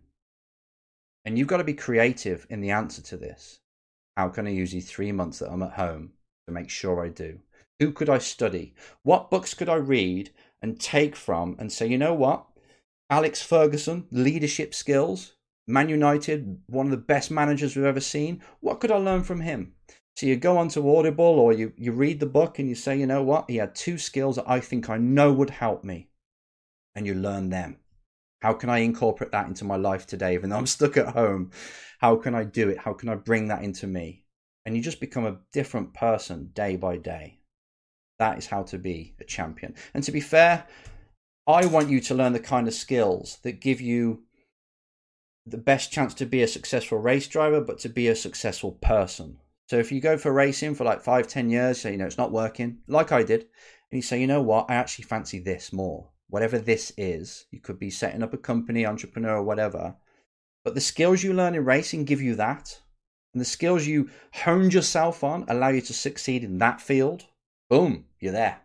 And you've got to be creative in the answer to this. How can I use these three months that I'm at home to make sure I do? Who could I study? What books could I read and take from and say, you know what? Alex Ferguson, leadership skills, Man United, one of the best managers we've ever seen. What could I learn from him? So you go onto Audible or you, you read the book and you say, you know what? He had two skills that I think I know would help me. And you learn them. How can I incorporate that into my life today? Even though I'm stuck at home, how can I do it? How can I bring that into me? And you just become a different person day by day. That is how to be a champion. And to be fair, I want you to learn the kind of skills that give you the best chance to be a successful race driver, but to be a successful person. So if you go for racing for like five, ten years, say, you know, it's not working, like I did, and you say, you know what, I actually fancy this more. Whatever this is, you could be setting up a company, entrepreneur, or whatever. But the skills you learn in racing give you that. And the skills you honed yourself on allow you to succeed in that field. Boom, you're there.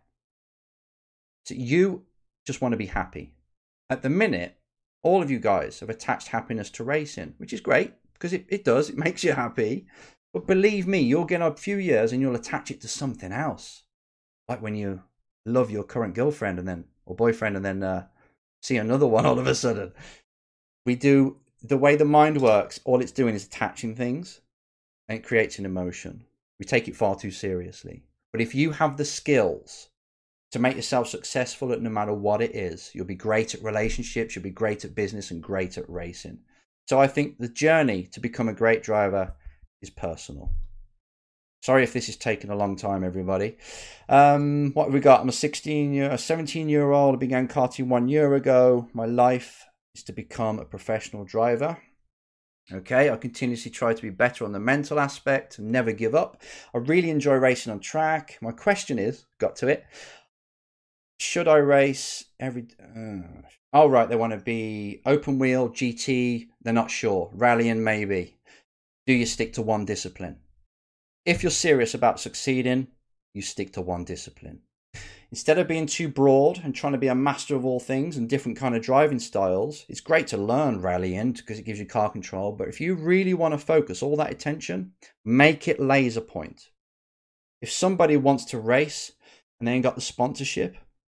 So you just want to be happy. At the minute, all of you guys have attached happiness to racing, which is great because it, it does. It makes you happy. But believe me, you'll get a few years and you'll attach it to something else. Like when you love your current girlfriend and then or boyfriend and then uh, see another one all of a sudden. We do the way the mind works. All it's doing is attaching things and it creates an emotion. We take it far too seriously. But if you have the skills to make yourself successful at no matter what it is, you'll be great at relationships, you'll be great at business and great at racing. So I think the journey to become a great driver is personal. Sorry if this is taking a long time, everybody. Um, what have we got? I'm a sixteen year, a seventeen year old. I began karting one year ago. My life is to become a professional driver. Okay, I continuously try to be better on the mental aspect and never give up. I really enjoy racing on track. My question is, got to it, should I race every... Uh, oh, right, they want to be open wheel, G T, they're not sure. Rallying, maybe. Do you stick to one discipline? If you're serious about succeeding, you stick to one discipline. Instead of being too broad and trying to be a master of all things and different kind of driving styles, it's great to learn rallying because it gives you car control. But if you really want to focus all that attention, make it laser point. If somebody wants to race and they ain't got the sponsorship,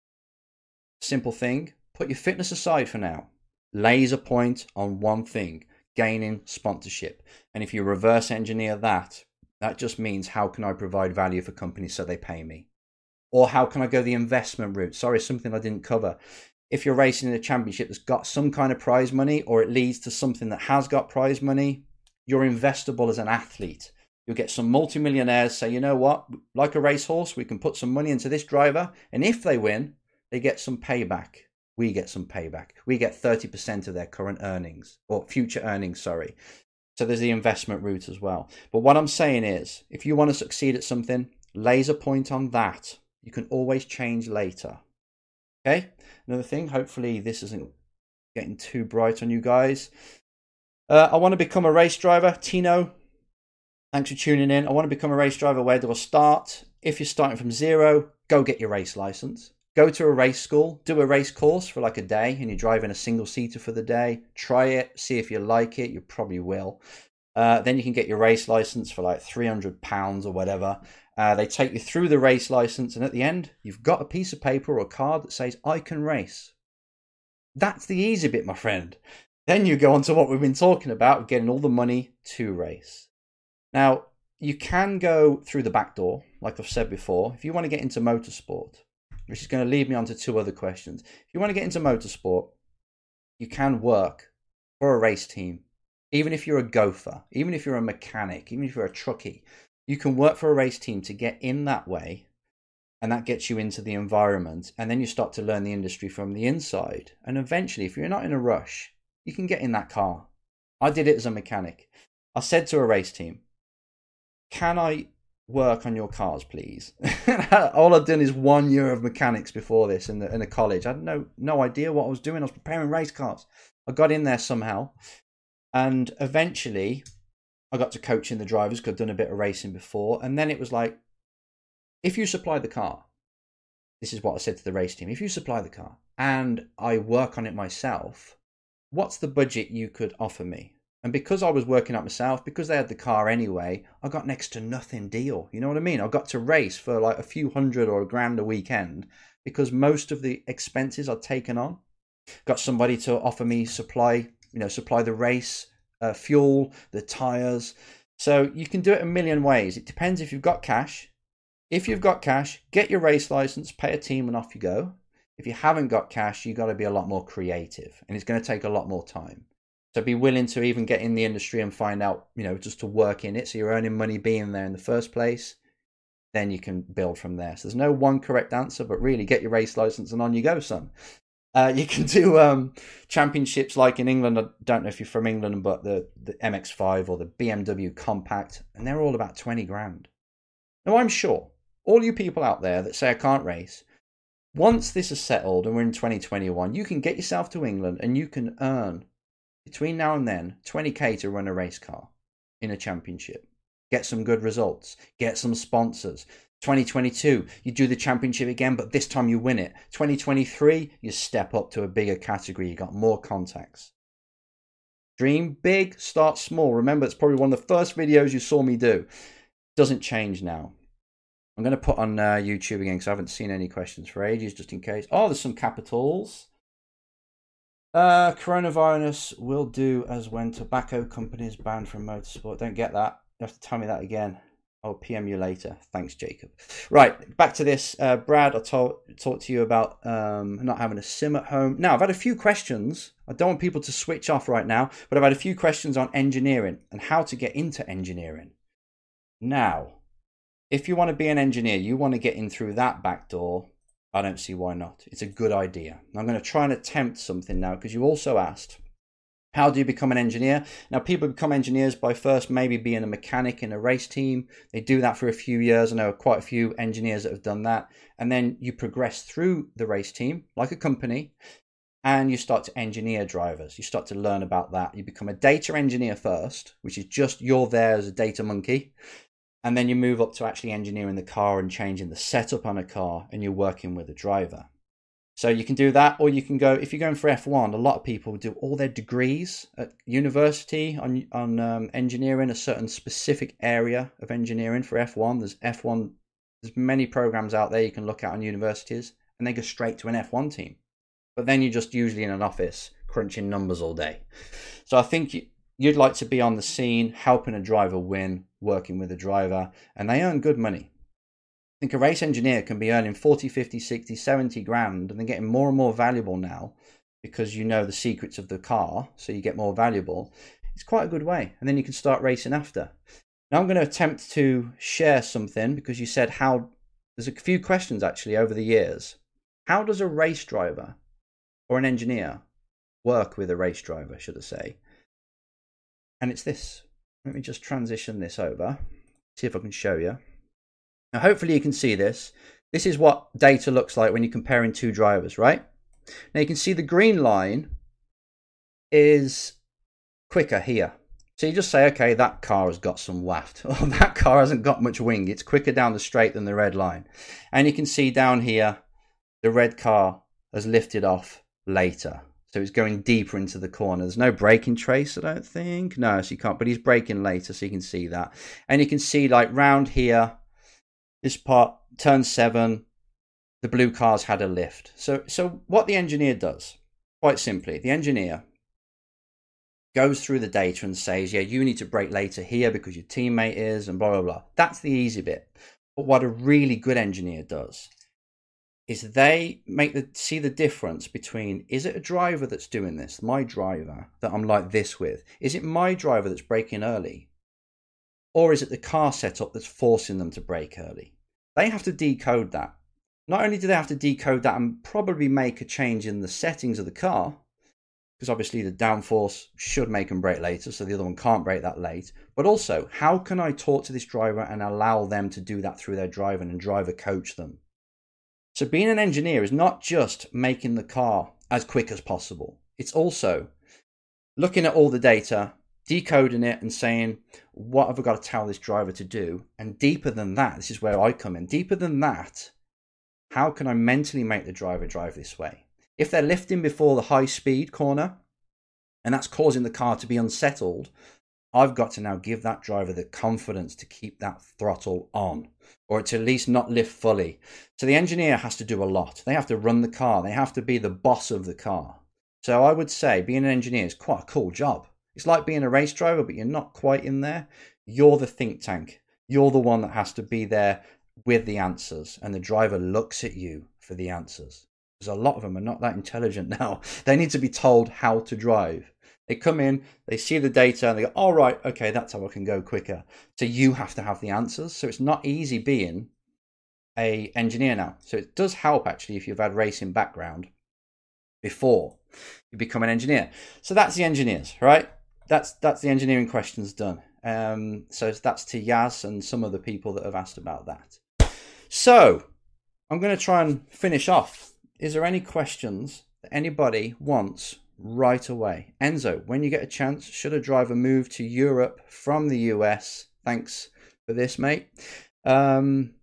simple thing, put your fitness aside for now. Laser point on one thing, gaining sponsorship. And if you reverse engineer that, that just means how can I provide value for companies so they pay me? Or how can I go the investment route? Sorry, something I didn't cover. If you're racing in a championship that's got some kind of prize money, or it leads to something that has got prize money, you're investable as an athlete. You'll get some multimillionaires say, you know what, like a racehorse, we can put some money into this driver. And if they win, they get some payback. We get some payback. We get thirty percent of their current earnings, or future earnings, sorry. So there's the investment route as well. But what I'm saying is, if you want to succeed at something, laser point on that. You can always change later. Okay? Another thing, hopefully this isn't getting too bright on you guys. Uh, I want to become a race driver. Tino, thanks for tuning in. I want to become a race driver. Where do I start? If you're starting from zero, go get your race license. Go to a race school, do a race course for like a day, and you're driving a single seater for the day. Try it, see if you like it. You probably will. Uh, then you can get your race license for like three hundred pounds or whatever. Uh, they take you through the race license, and at the end, you've got a piece of paper or a card that says, I can race. That's the easy bit, my friend. Then you go on to what we've been talking about, getting all the money to race. Now, you can go through the back door, like I've said before, if you want to get into motorsport, which is going to lead me on to two other questions. If you want to get into motorsport, you can work for a race team. Even if you're a gopher, even if you're a mechanic, even if you're a truckie, you can work for a race team to get in that way, and that gets you into the environment, and then you start to learn the industry from the inside. And eventually, if you're not in a rush, you can get in that car. I did it as a mechanic. I said to a race team, can I work on your cars, please? All I'd done is one year of mechanics before this in, the, in a college. I had no, no idea what I was doing. I was preparing race cars. I got in there somehow, and eventually I got to coaching the drivers because I'd done a bit of racing before. And then it was like, if you supply the car, this is what I said to the race team, if you supply the car and I work on it myself, what's the budget you could offer me? And because I was working out myself, because they had the car anyway, I got next to nothing deal. You know what I mean? I got to race for like a few hundred or a grand a weekend because most of the expenses I'd taken on. Got somebody to offer me supply, you know, supply the race, uh, fuel, the tires. So you can do it a million ways. It depends if you've got cash. If you've got cash, get your race license, pay a team and off you go. If you haven't got cash, you've got to be a lot more creative and it's going to take a lot more time. So be willing to even get in the industry and find out, you know, just to work in it. So you're earning money being there in the first place. then you can build from there. So there's no one correct answer, but really get your race license and on you go, son. Uh, you can do um, championships like in England. I don't know if you're from England, but the, the M X five or the B M W Compact, and they're all about twenty grand. Now, I'm sure all you people out there that say I can't race, once this is settled and we're in twenty twenty-one, you can get yourself to England and you can earn, between now and then, twenty K to run a race car in a championship. Get some good results. Get some sponsors. twenty twenty-two, you do the championship again, but this time you win it. twenty twenty-three, you step up to a bigger category. You got more contacts. Dream big, start small. Remember, it's probably one of the first videos you saw me do. Doesn't change now. I'm going to put on uh, YouTube again because I haven't seen any questions for ages, just in case. Oh, there's some capitals. Uh, coronavirus will do as when tobacco companies banned from motorsport. Don't get that. You have to tell me that again. I'll P M you later. Thanks, Jacob. Right, back to this. Uh, Brad, I told, talked to you about um, not having a sim at home. Now, I've had a few questions. I don't want people to switch off right now, but I've had a few questions on engineering and how to get into engineering. Now, if you want to be an engineer, you want to get in through that back door, I don't see why not. It's a good idea. I'm going to try and attempt something now because you also asked, how do you become an engineer? Now, people become engineers by first maybe being a mechanic in a race team. They do that for a few years. I know quite a few engineers that have done that. And then you progress through the race team, like a company, and you start to engineer drivers. You start to learn about that. You become a data engineer first, which is just you're there as a data monkey. And then you move up to actually engineering the car and changing the setup on a car, and you're working with a driver. So you can do that, or you can go, if you're going for F one, a lot of people do all their degrees at university on, on um, engineering, a certain specific area of engineering for F one. There's F one, there's many programs out there you can look at on universities, and they go straight to an F one team. But then you're just usually in an office crunching numbers all day. So I think you, you'd like to be on the scene, helping a driver win, working with a driver, and they earn good money. I think a race engineer can be earning forty, fifty, sixty, seventy grand, and they're getting more and more valuable now because you know the secrets of the car, so you get more valuable. It's quite a good way, and then you can start racing after. Now I'm going to attempt to share something because you said how, there's a few questions actually over the years. How does a race driver or an engineer work with a race driver, should I say? And it's this. Let me just transition this over, see if I can show you. Now, hopefully you can see this. This is what data looks like when you're comparing two drivers, right? Now you can see the green line is quicker here. So you just say, okay, that car has got some waft. Or that car hasn't got much wing. It's quicker down the straight than the red line. And you can see down here, the red car has lifted off later. So it's going deeper into the corner. There's no braking trace, I don't think. No, so you can't, but he's braking later, so you can see that. And you can see like round here, this part, turn seven, the blue car's had a lift. So, so what the engineer does, quite simply, the engineer goes through the data and says, yeah, you need to brake later here because your teammate is, and blah, blah, blah. That's the easy bit. But what a really good engineer does is they make the see the difference between, is it a driver that's doing this, my driver that I'm like this with? Is it my driver that's braking early? Or is it the car setup that's forcing them to brake early? They have to decode that. Not only do they have to decode that and probably make a change in the settings of the car, because obviously the downforce should make them brake later, so the other one can't brake that late, but also, how can I talk to this driver and allow them to do that through their driving and driver coach them? So being an engineer is not just making the car as quick as possible. It's also looking at all the data, decoding it and saying, what have I got to tell this driver to do? And deeper than that, this is where I come in, deeper than that, how can I mentally make the driver drive this way? If they're lifting before the high speed corner, and that's causing the car to be unsettled, I've got to now give that driver the confidence to keep that throttle on, or to at least not lift fully. So the engineer has to do a lot. They have to run the car. They have to be the boss of the car. So I would say being an engineer is quite a cool job. It's like being a race driver, but you're not quite in there. You're the think tank. You're the one that has to be there with the answers, and the driver looks at you for the answers. Because a lot of them are not that intelligent now. They need to be told how to drive. They come in, they see the data, and they go, all right, okay, that's how I can go quicker. So you have to have the answers. So it's not easy being a engineer now. So it does help actually if you've had racing background before you become an engineer. So that's the engineers, right? That's that's the engineering questions done. Um, so that's to Yaz and some of the people that have asked about that. So I'm going to try and finish off. Is there any questions that anybody wants right away? Enzo, when you get a chance, should a driver move to Europe from the U S? Thanks for this, mate. Um,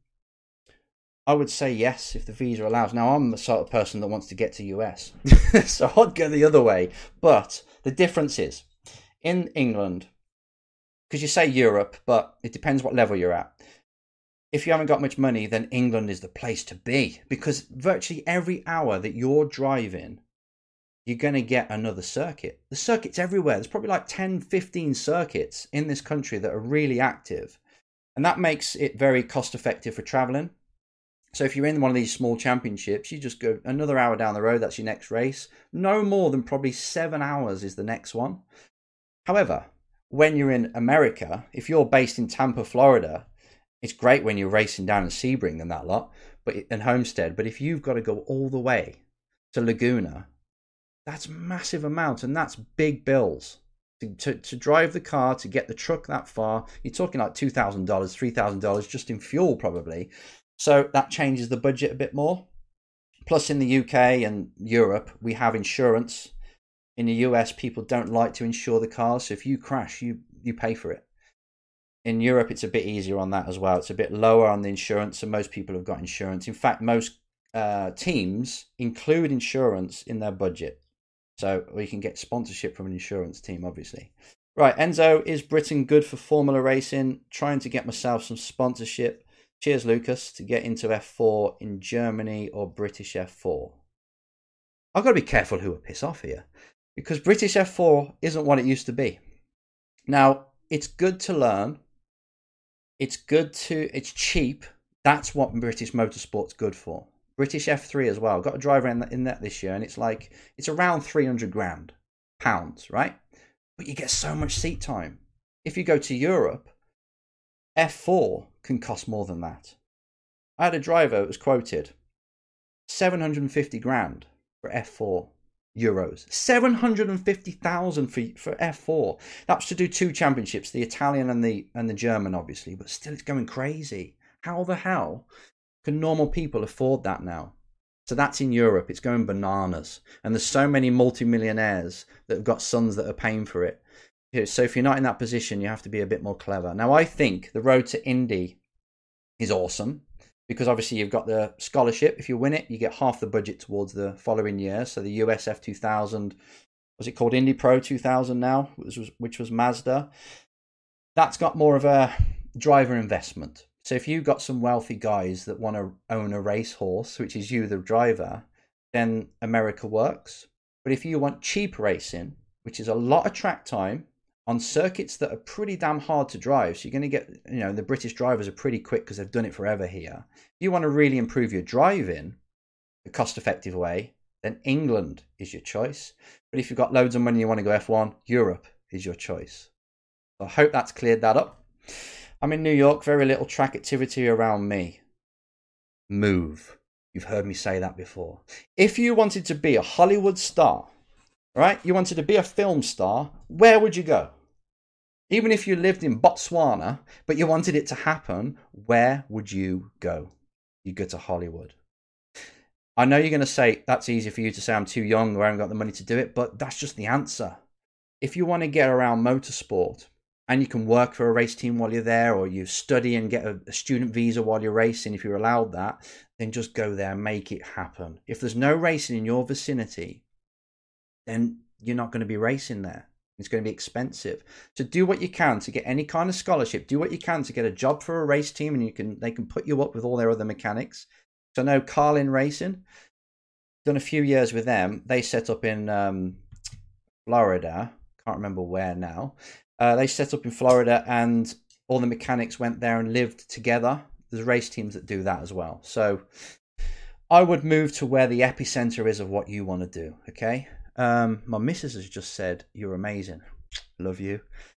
I would say yes if the visa allows. Now, I'm the sort of person that wants to get to U S, so I'd go the other way. But the difference is, in England, because you say Europe, but it depends what level you're at. If you haven't got much money, then England is the place to be, because virtually every hour that you're driving, you're going to get another circuit. The circuits everywhere. There's probably like ten, fifteen circuits in this country that are really active. And that makes it very cost effective for traveling. So if you're in one of these small championships, you just go another hour down the road. That's your next race. No more than probably seven hours is the next one. However, when you're in America, if you're based in Tampa, Florida, it's great when you're racing down in Sebring and that lot, but and Homestead. But if you've got to go all the way to Laguna, that's a massive amount, and that's big bills. To, to, to drive the car, to get the truck that far, you're talking like two thousand dollars, three thousand dollars just in fuel probably. So that changes the budget a bit more. Plus in the U K and Europe, we have insurance. In the U S, people don't like to insure the cars. So if you crash, you, you pay for it. In Europe, it's a bit easier on that as well. It's a bit lower on the insurance, so most people have got insurance. In fact, most uh, teams include insurance in their budget. So we can get sponsorship from an insurance team, obviously. Right, Enzo, is Britain good for Formula racing? Trying to get myself some sponsorship. Cheers, Lucas, to get into F four in Germany or British F four. I've got to be careful who I piss off here, because British F four isn't what it used to be. Now, it's good to learn. It's good to, it's cheap. That's what British Motorsport's good for. British F three as well. Got a driver in that, in that this year, and it's like, it's around three hundred grand pounds, right? But you get so much seat time. If you go to Europe, F four can cost more than that. I had a driver that was quoted seven hundred fifty grand for F four euros. seven hundred fifty thousand for for F four. That's to do two championships, the Italian and the and the German, obviously, but still it's going crazy. How the hell can normal people afford that now? So that's in Europe. It's going bananas. And there's so many multimillionaires that have got sons that are paying for it. So if you're not in that position, you have to be a bit more clever. Now, I think the road to Indy is awesome, because obviously you've got the scholarship. If you win it, you get half the budget towards the following year. So the U S F two thousand, was it called Indy Pro two thousand now, which was, which was Mazda. That's got more of a driver investment. So if you've got some wealthy guys that want to own a racehorse, which is you, the driver, then America works. But if you want cheap racing, which is a lot of track time on circuits that are pretty damn hard to drive, so you're going to get, you know, the British drivers are pretty quick because they've done it forever here. If you want to really improve your driving the cost-effective way, then England is your choice. But if you've got loads of money and you want to go F one, Europe is your choice. So I hope that's cleared that up. I'm in New York, very little track activity around me. Move. You've heard me say that before. If you wanted to be a Hollywood star, right? You wanted to be a film star, where would you go? Even if you lived in Botswana, but you wanted it to happen, where would you go? You go to Hollywood. I know you're going to say, that's easy for you to say, I'm too young or I haven't got the money to do it, but that's just the answer. If you want to get around motorsport, and you can work for a race team while you're there, or you study and get a, a student visa while you're racing, if you're allowed that, then just go there and make it happen. If there's no racing in your vicinity, then you're not going to be racing there. It's going to be expensive. So do what you can to get any kind of scholarship. Do what you can to get a job for a race team, and you can they can put you up with all their other mechanics. So I know Carlin Racing, done a few years with them. They set up in um, Florida. Can't remember where now. Uh, they set up in Florida, and all the mechanics went there and lived together. There's race teams that do that as well. So I would move to where the epicenter is of what you want to do. Okay. Um, my missus has just said, you're amazing. Love you.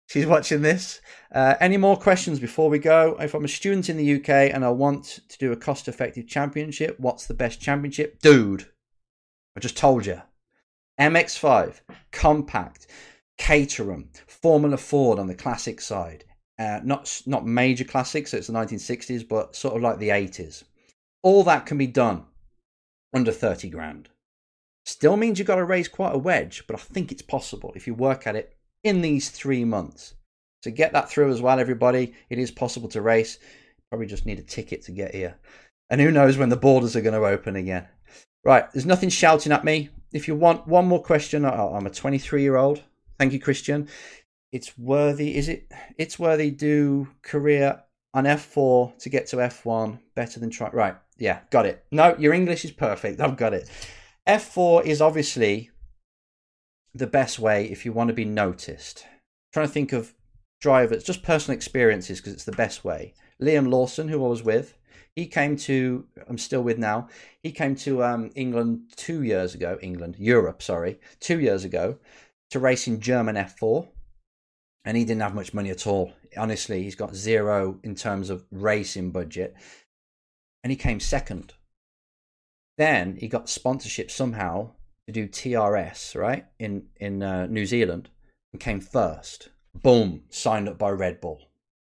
She's watching this. Uh, any more questions before we go? If I'm a student in the U K and I want to do a cost-effective championship, what's the best championship? Dude, I just told you. M X five, compact, Caterham, Formula Ford on the classic side. Uh, not not major classics, so it's the nineteen sixties, but sort of like the eighties. All that can be done under thirty grand. Still means you've got to raise quite a wedge, but I think it's possible if you work at it in these three months. So get that through as well, everybody. It is possible to race. Probably just need a ticket to get here. And who knows when the borders are going to open again. Right, there's nothing shouting at me. If you want one more question, I'm a twenty-three-year-old. Thank you, Christian. It's worthy, is it? It's worthy do career on F four to get to F one. Better than try. Right, yeah, got it. No, your English is perfect. I've got it. F four is obviously the best way if you want to be noticed. I'm trying to think of drivers, just personal experiences, because it's the best way. Liam Lawson, who I was with, he came to, I'm still with now, he came to um, England two years ago, England, Europe, sorry, two years ago, to race in German F four, and he didn't have much money at all. Honestly, he's got zero in terms of racing budget, and he came second. Then he got sponsorship somehow to do T R S, right, in, in uh, New Zealand, and came first. Boom, signed up by Red Bull.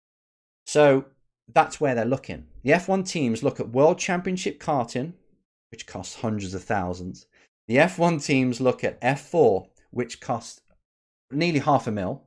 So that's where they're looking. The F one teams look at World Championship karting, which costs hundreds of thousands. The F one teams look at F four, which costs nearly half a mil.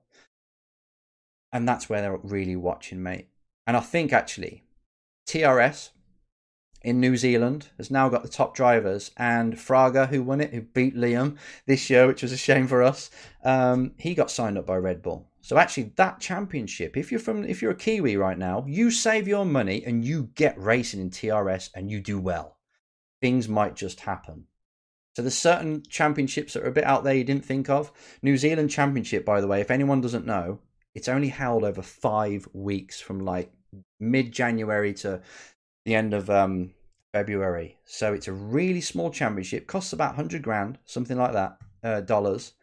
And that's where they're really watching, mate. And I think, actually, T R S in New Zealand has now got the top drivers. And Fraga, who won it, who beat Liam this year, which was a shame for us, um, he got signed up by Red Bull. So actually, that championship, if you're from, if you're a Kiwi right now, you save your money and you get racing in T R S and you do well. Things might just happen. So there's certain championships that are a bit out there you didn't think of. New Zealand Championship, by the way, if anyone doesn't know, it's only held over five weeks from like mid-January to the end of um, February. So it's a really small championship. Costs about one hundred grand, something like that, uh, dollars.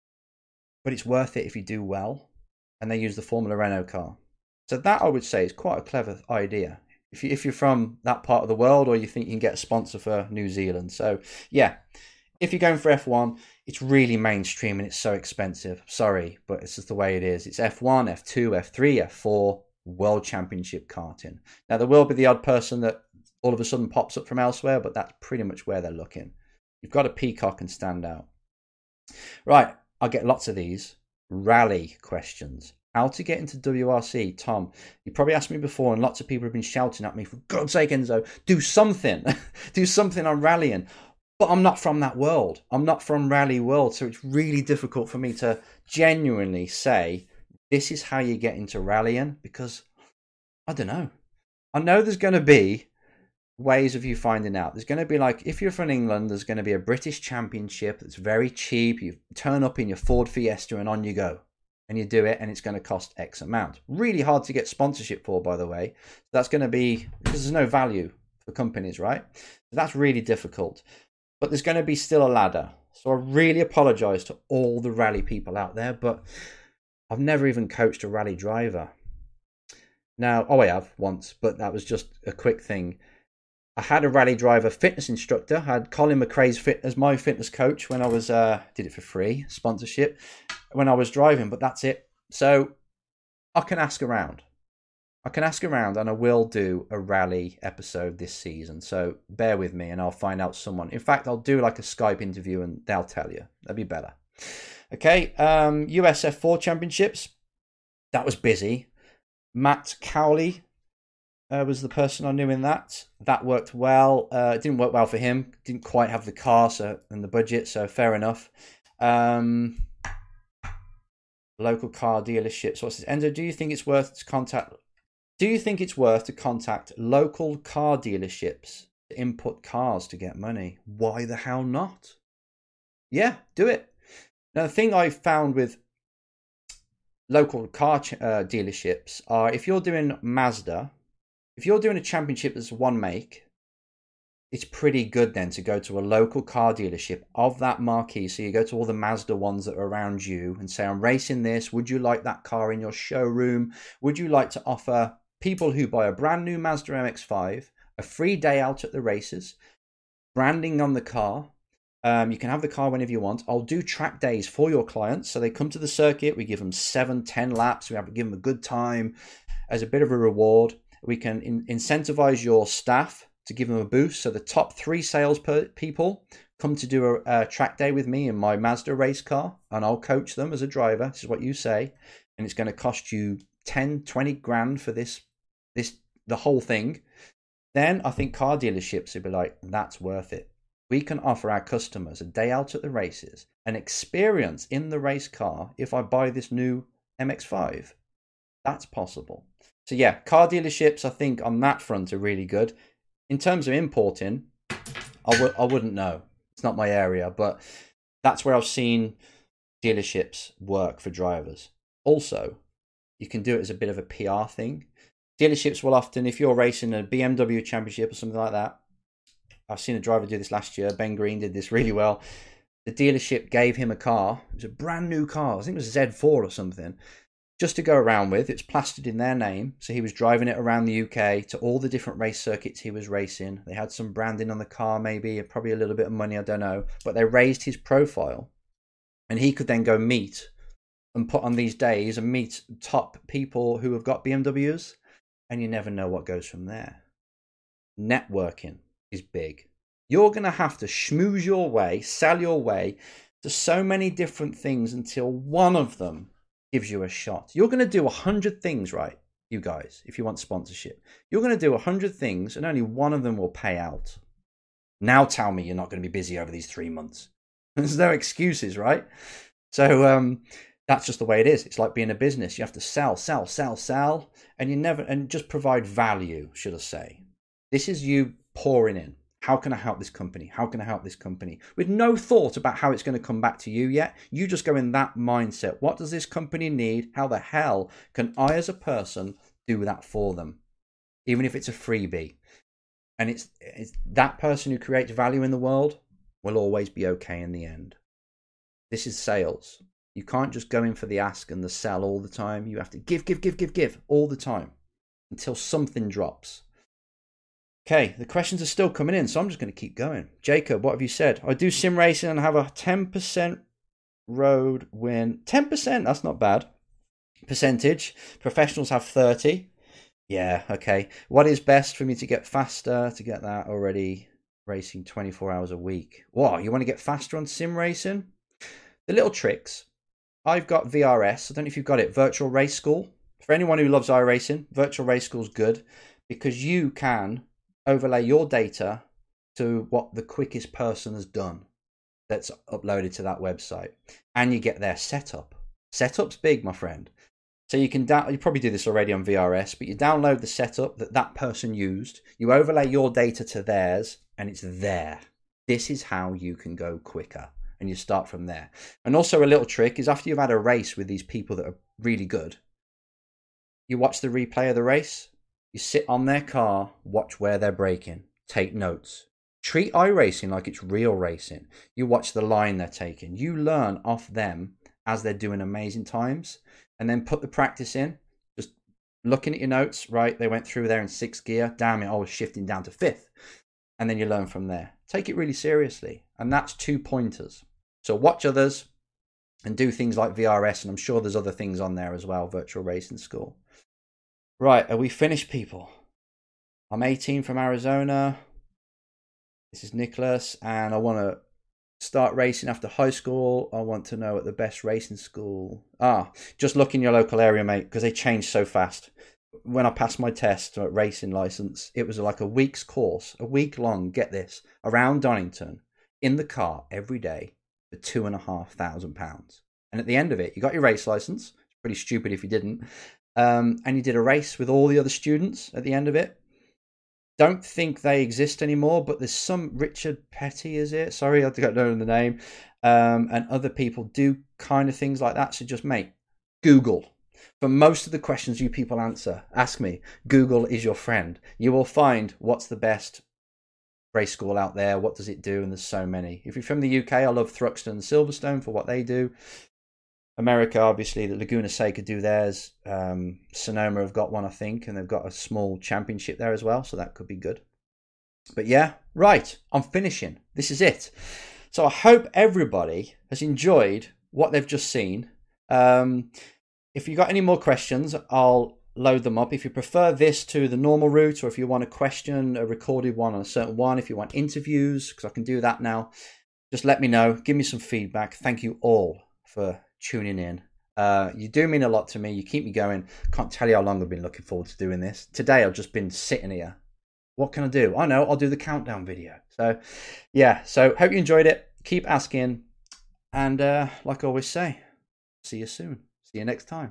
But it's worth it if you do well. And they use the Formula Renault car. So that, I would say, is quite a clever idea. If, you, if you're from that part of the world, or you think you can get a sponsor for New Zealand. So, yeah, if you're going for F one, it's really mainstream and it's so expensive. Sorry, but it's just the way it is. It's F one, F two, F three, F four, World Championship karting. Now, there will be the odd person that all of a sudden pops up from elsewhere, but that's pretty much where they're looking. You've got to peacock and stand out. Right, I get lots of these. Rally questions. How to get into W R C, Tom? You probably asked me before, and lots of people have been shouting at me, for God's sake, Enzo, do something. Do something on rallying. But I'm not from that world. I'm not from rally world, so it's really difficult for me to genuinely say, this is how you get into rallying, because I don't know. I know there's going to be ways of you finding out. There's going to be, like, if you're from England, there's going to be a British Championship that's very cheap. You turn up in your Ford Fiesta and on you go. And you do it, and it's going to cost X amount. Really hard to get sponsorship for, by the way. That's going to be, because there's no value for companies, right? That's really difficult. But there's going to be still a ladder. So I really apologise to all the rally people out there, but I've never even coached a rally driver. Now, oh, I have once, but that was just a quick thing. I had a rally driver fitness instructor. I had Colin McRae's fit as my fitness coach when I was, uh, did it for free, sponsorship, when I was driving, but that's it. So I can ask around. I can ask around, and I will do a rally episode this season. So bear with me and I'll find out someone. In fact, I'll do like a Skype interview and they'll tell you. That'd be better. Okay, um, U S F four Championships. That was busy. Matt Cowley uh, was the person I knew in that. That worked well. Uh, it didn't work well for him. Didn't quite have the car so, and the budget, so fair enough. Um, local car dealerships. What's this? Enzo, do you think it's worth to contact... Do you think it's worth to contact local car dealerships to input cars to get money? Why the hell not? Yeah, do it. Now, the thing I found with local car uh, dealerships are, if you're doing Mazda, if you're doing a championship that's one make, it's pretty good then to go to a local car dealership of that marquee. So you go to all the Mazda ones that are around you and say, I'm racing this. Would you like that car in your showroom? Would you like to offer people who buy a brand new Mazda M X five a free day out at the races, branding on the car? Um, you can have the car whenever you want. I'll do track days for your clients. So they come to the circuit. We give them seven, ten laps. We have to give them a good time as a bit of a reward. We can in- incentivize your staff to give them a boost. So the top three sales per people come to do a, a track day with me in my Mazda race car, and I'll coach them as a driver. This is what you say. And it's going to cost you ten, twenty grand for this, this, the whole thing. Then I think car dealerships would be like, that's worth it. We can offer our customers a day out at the races, an experience in the race car. If I buy this new M X five, that's possible. So yeah, car dealerships, I think on that front are really good. In terms of importing, I w- I wouldn't know. It's not my area, but that's where I've seen dealerships work for drivers. Also, you can do it as a bit of a P R thing. Dealerships will often, if you're racing a B M W championship or something like that, I've seen a driver do this last year. Ben Green did this really well. The dealership gave him a car. It was a brand new car. I think it was a Z four or something, just to go around with. It's plastered in their name. So he was driving it around the U K to all the different race circuits he was racing. They had some branding on the car, maybe, probably a little bit of money, I don't know. But they raised his profile. And he could then go meet and put on these days and meet top people who have got B M Ws. And you never know what goes from there. Networking is big. You're going to have to schmooze your way, sell your way to so many different things until one of them gives you a shot. You're going to do a hundred things, right, you guys, if you want sponsorship. You're going to do a hundred things and only one of them will pay out. Now tell me you're not going to be busy over these three months. There's no excuses, right? So um, that's just the way it is. It's like being a business. You have to sell, sell, sell, sell, and you never, and just provide value, should I say. This is you pouring in. How can I help this company? How can I help this company? With no thought about how it's going to come back to you yet. You just go in that mindset. What does this company need? How the hell can I as a person do that for them? Even if it's a freebie. And it's, it's that person who creates value in the world will always be okay in the end. This is sales. You can't just go in for the ask and the sell all the time. You have to give, give, give, give, give all the time until something drops. Okay, the questions are still coming in, so I'm just going to keep going. Jacob, what have you said? I do sim racing and have a ten percent road win. ten percent, that's not bad. Percentage. Professionals have thirty. Yeah, okay. What is best for me to get faster? To get that already racing twenty-four hours a week. What, you want to get faster on sim racing? The little tricks. I've got V R S. I don't know if you've got it. Virtual Race School. For anyone who loves iRacing, Virtual Race School is good because you can overlay your data to what the quickest person has done that's uploaded to that website, and you get their setup. Setup's big, my friend. So you can down, you probably do this already on V R S, but you download the setup that that person used, you overlay your data to theirs, and it's there. This is how you can go quicker, and you start from there. And also a little trick is after you've had a race with these people that are really good, you watch the replay of the race. You sit on their car, watch where they're braking, take notes. Treat iRacing like it's real racing. You watch the line they're taking. You learn off them as they're doing amazing times, and then put the practice in. Just looking at your notes, right? They went through there in sixth gear. Damn it, I was shifting down to fifth. And then you learn from there. Take it really seriously. And that's two pointers. So watch others and do things like V R S. And I'm sure there's other things on there as well, Virtual Racing School. Right, are we finished, people? I'm eighteen from Arizona. This is Nicholas, and I want to start racing after high school. I want to know at the best racing school. Ah, just look in your local area, mate, because they change so fast. When I passed my test at racing license, it was like a week's course, a week long, get this, around Donington, in the car every day for two and a half thousand pounds. And at the end of it, you got your race license. It's pretty stupid if you didn't. Um, and you did a race with all the other students at the end of it. Don't think they exist anymore, but there's some Richard Petty, is it? Sorry, I don't know the name. Um, and other people do kind of things like that. So just, mate, Google. For most of the questions you people answer, ask me. Google is your friend. You will find what's the best race school out there. What does it do? And there's so many. If you're from the U K, I love Thruxton and Silverstone for what they do. America, obviously, the Laguna Seca do theirs. Um, Sonoma have got one, I think, and they've got a small championship there as well, so that could be good. But yeah, right, I'm finishing. This is it. So I hope everybody has enjoyed what they've just seen. Um, if you've got any more questions, I'll load them up. If you prefer this to the normal route, or if you want a question, a recorded one on a certain one, if you want interviews, because I can do that now, just let me know. Give me some feedback. Thank you all for tuning in. Uh, you do mean a lot to me. You keep me going. Can't tell you how long I've been looking forward to doing this. Today I've just been sitting here. What can I do? I know, I'll do the countdown video. So yeah, so hope you enjoyed it. Keep asking. And uh, like I always say, see you soon. See you next time.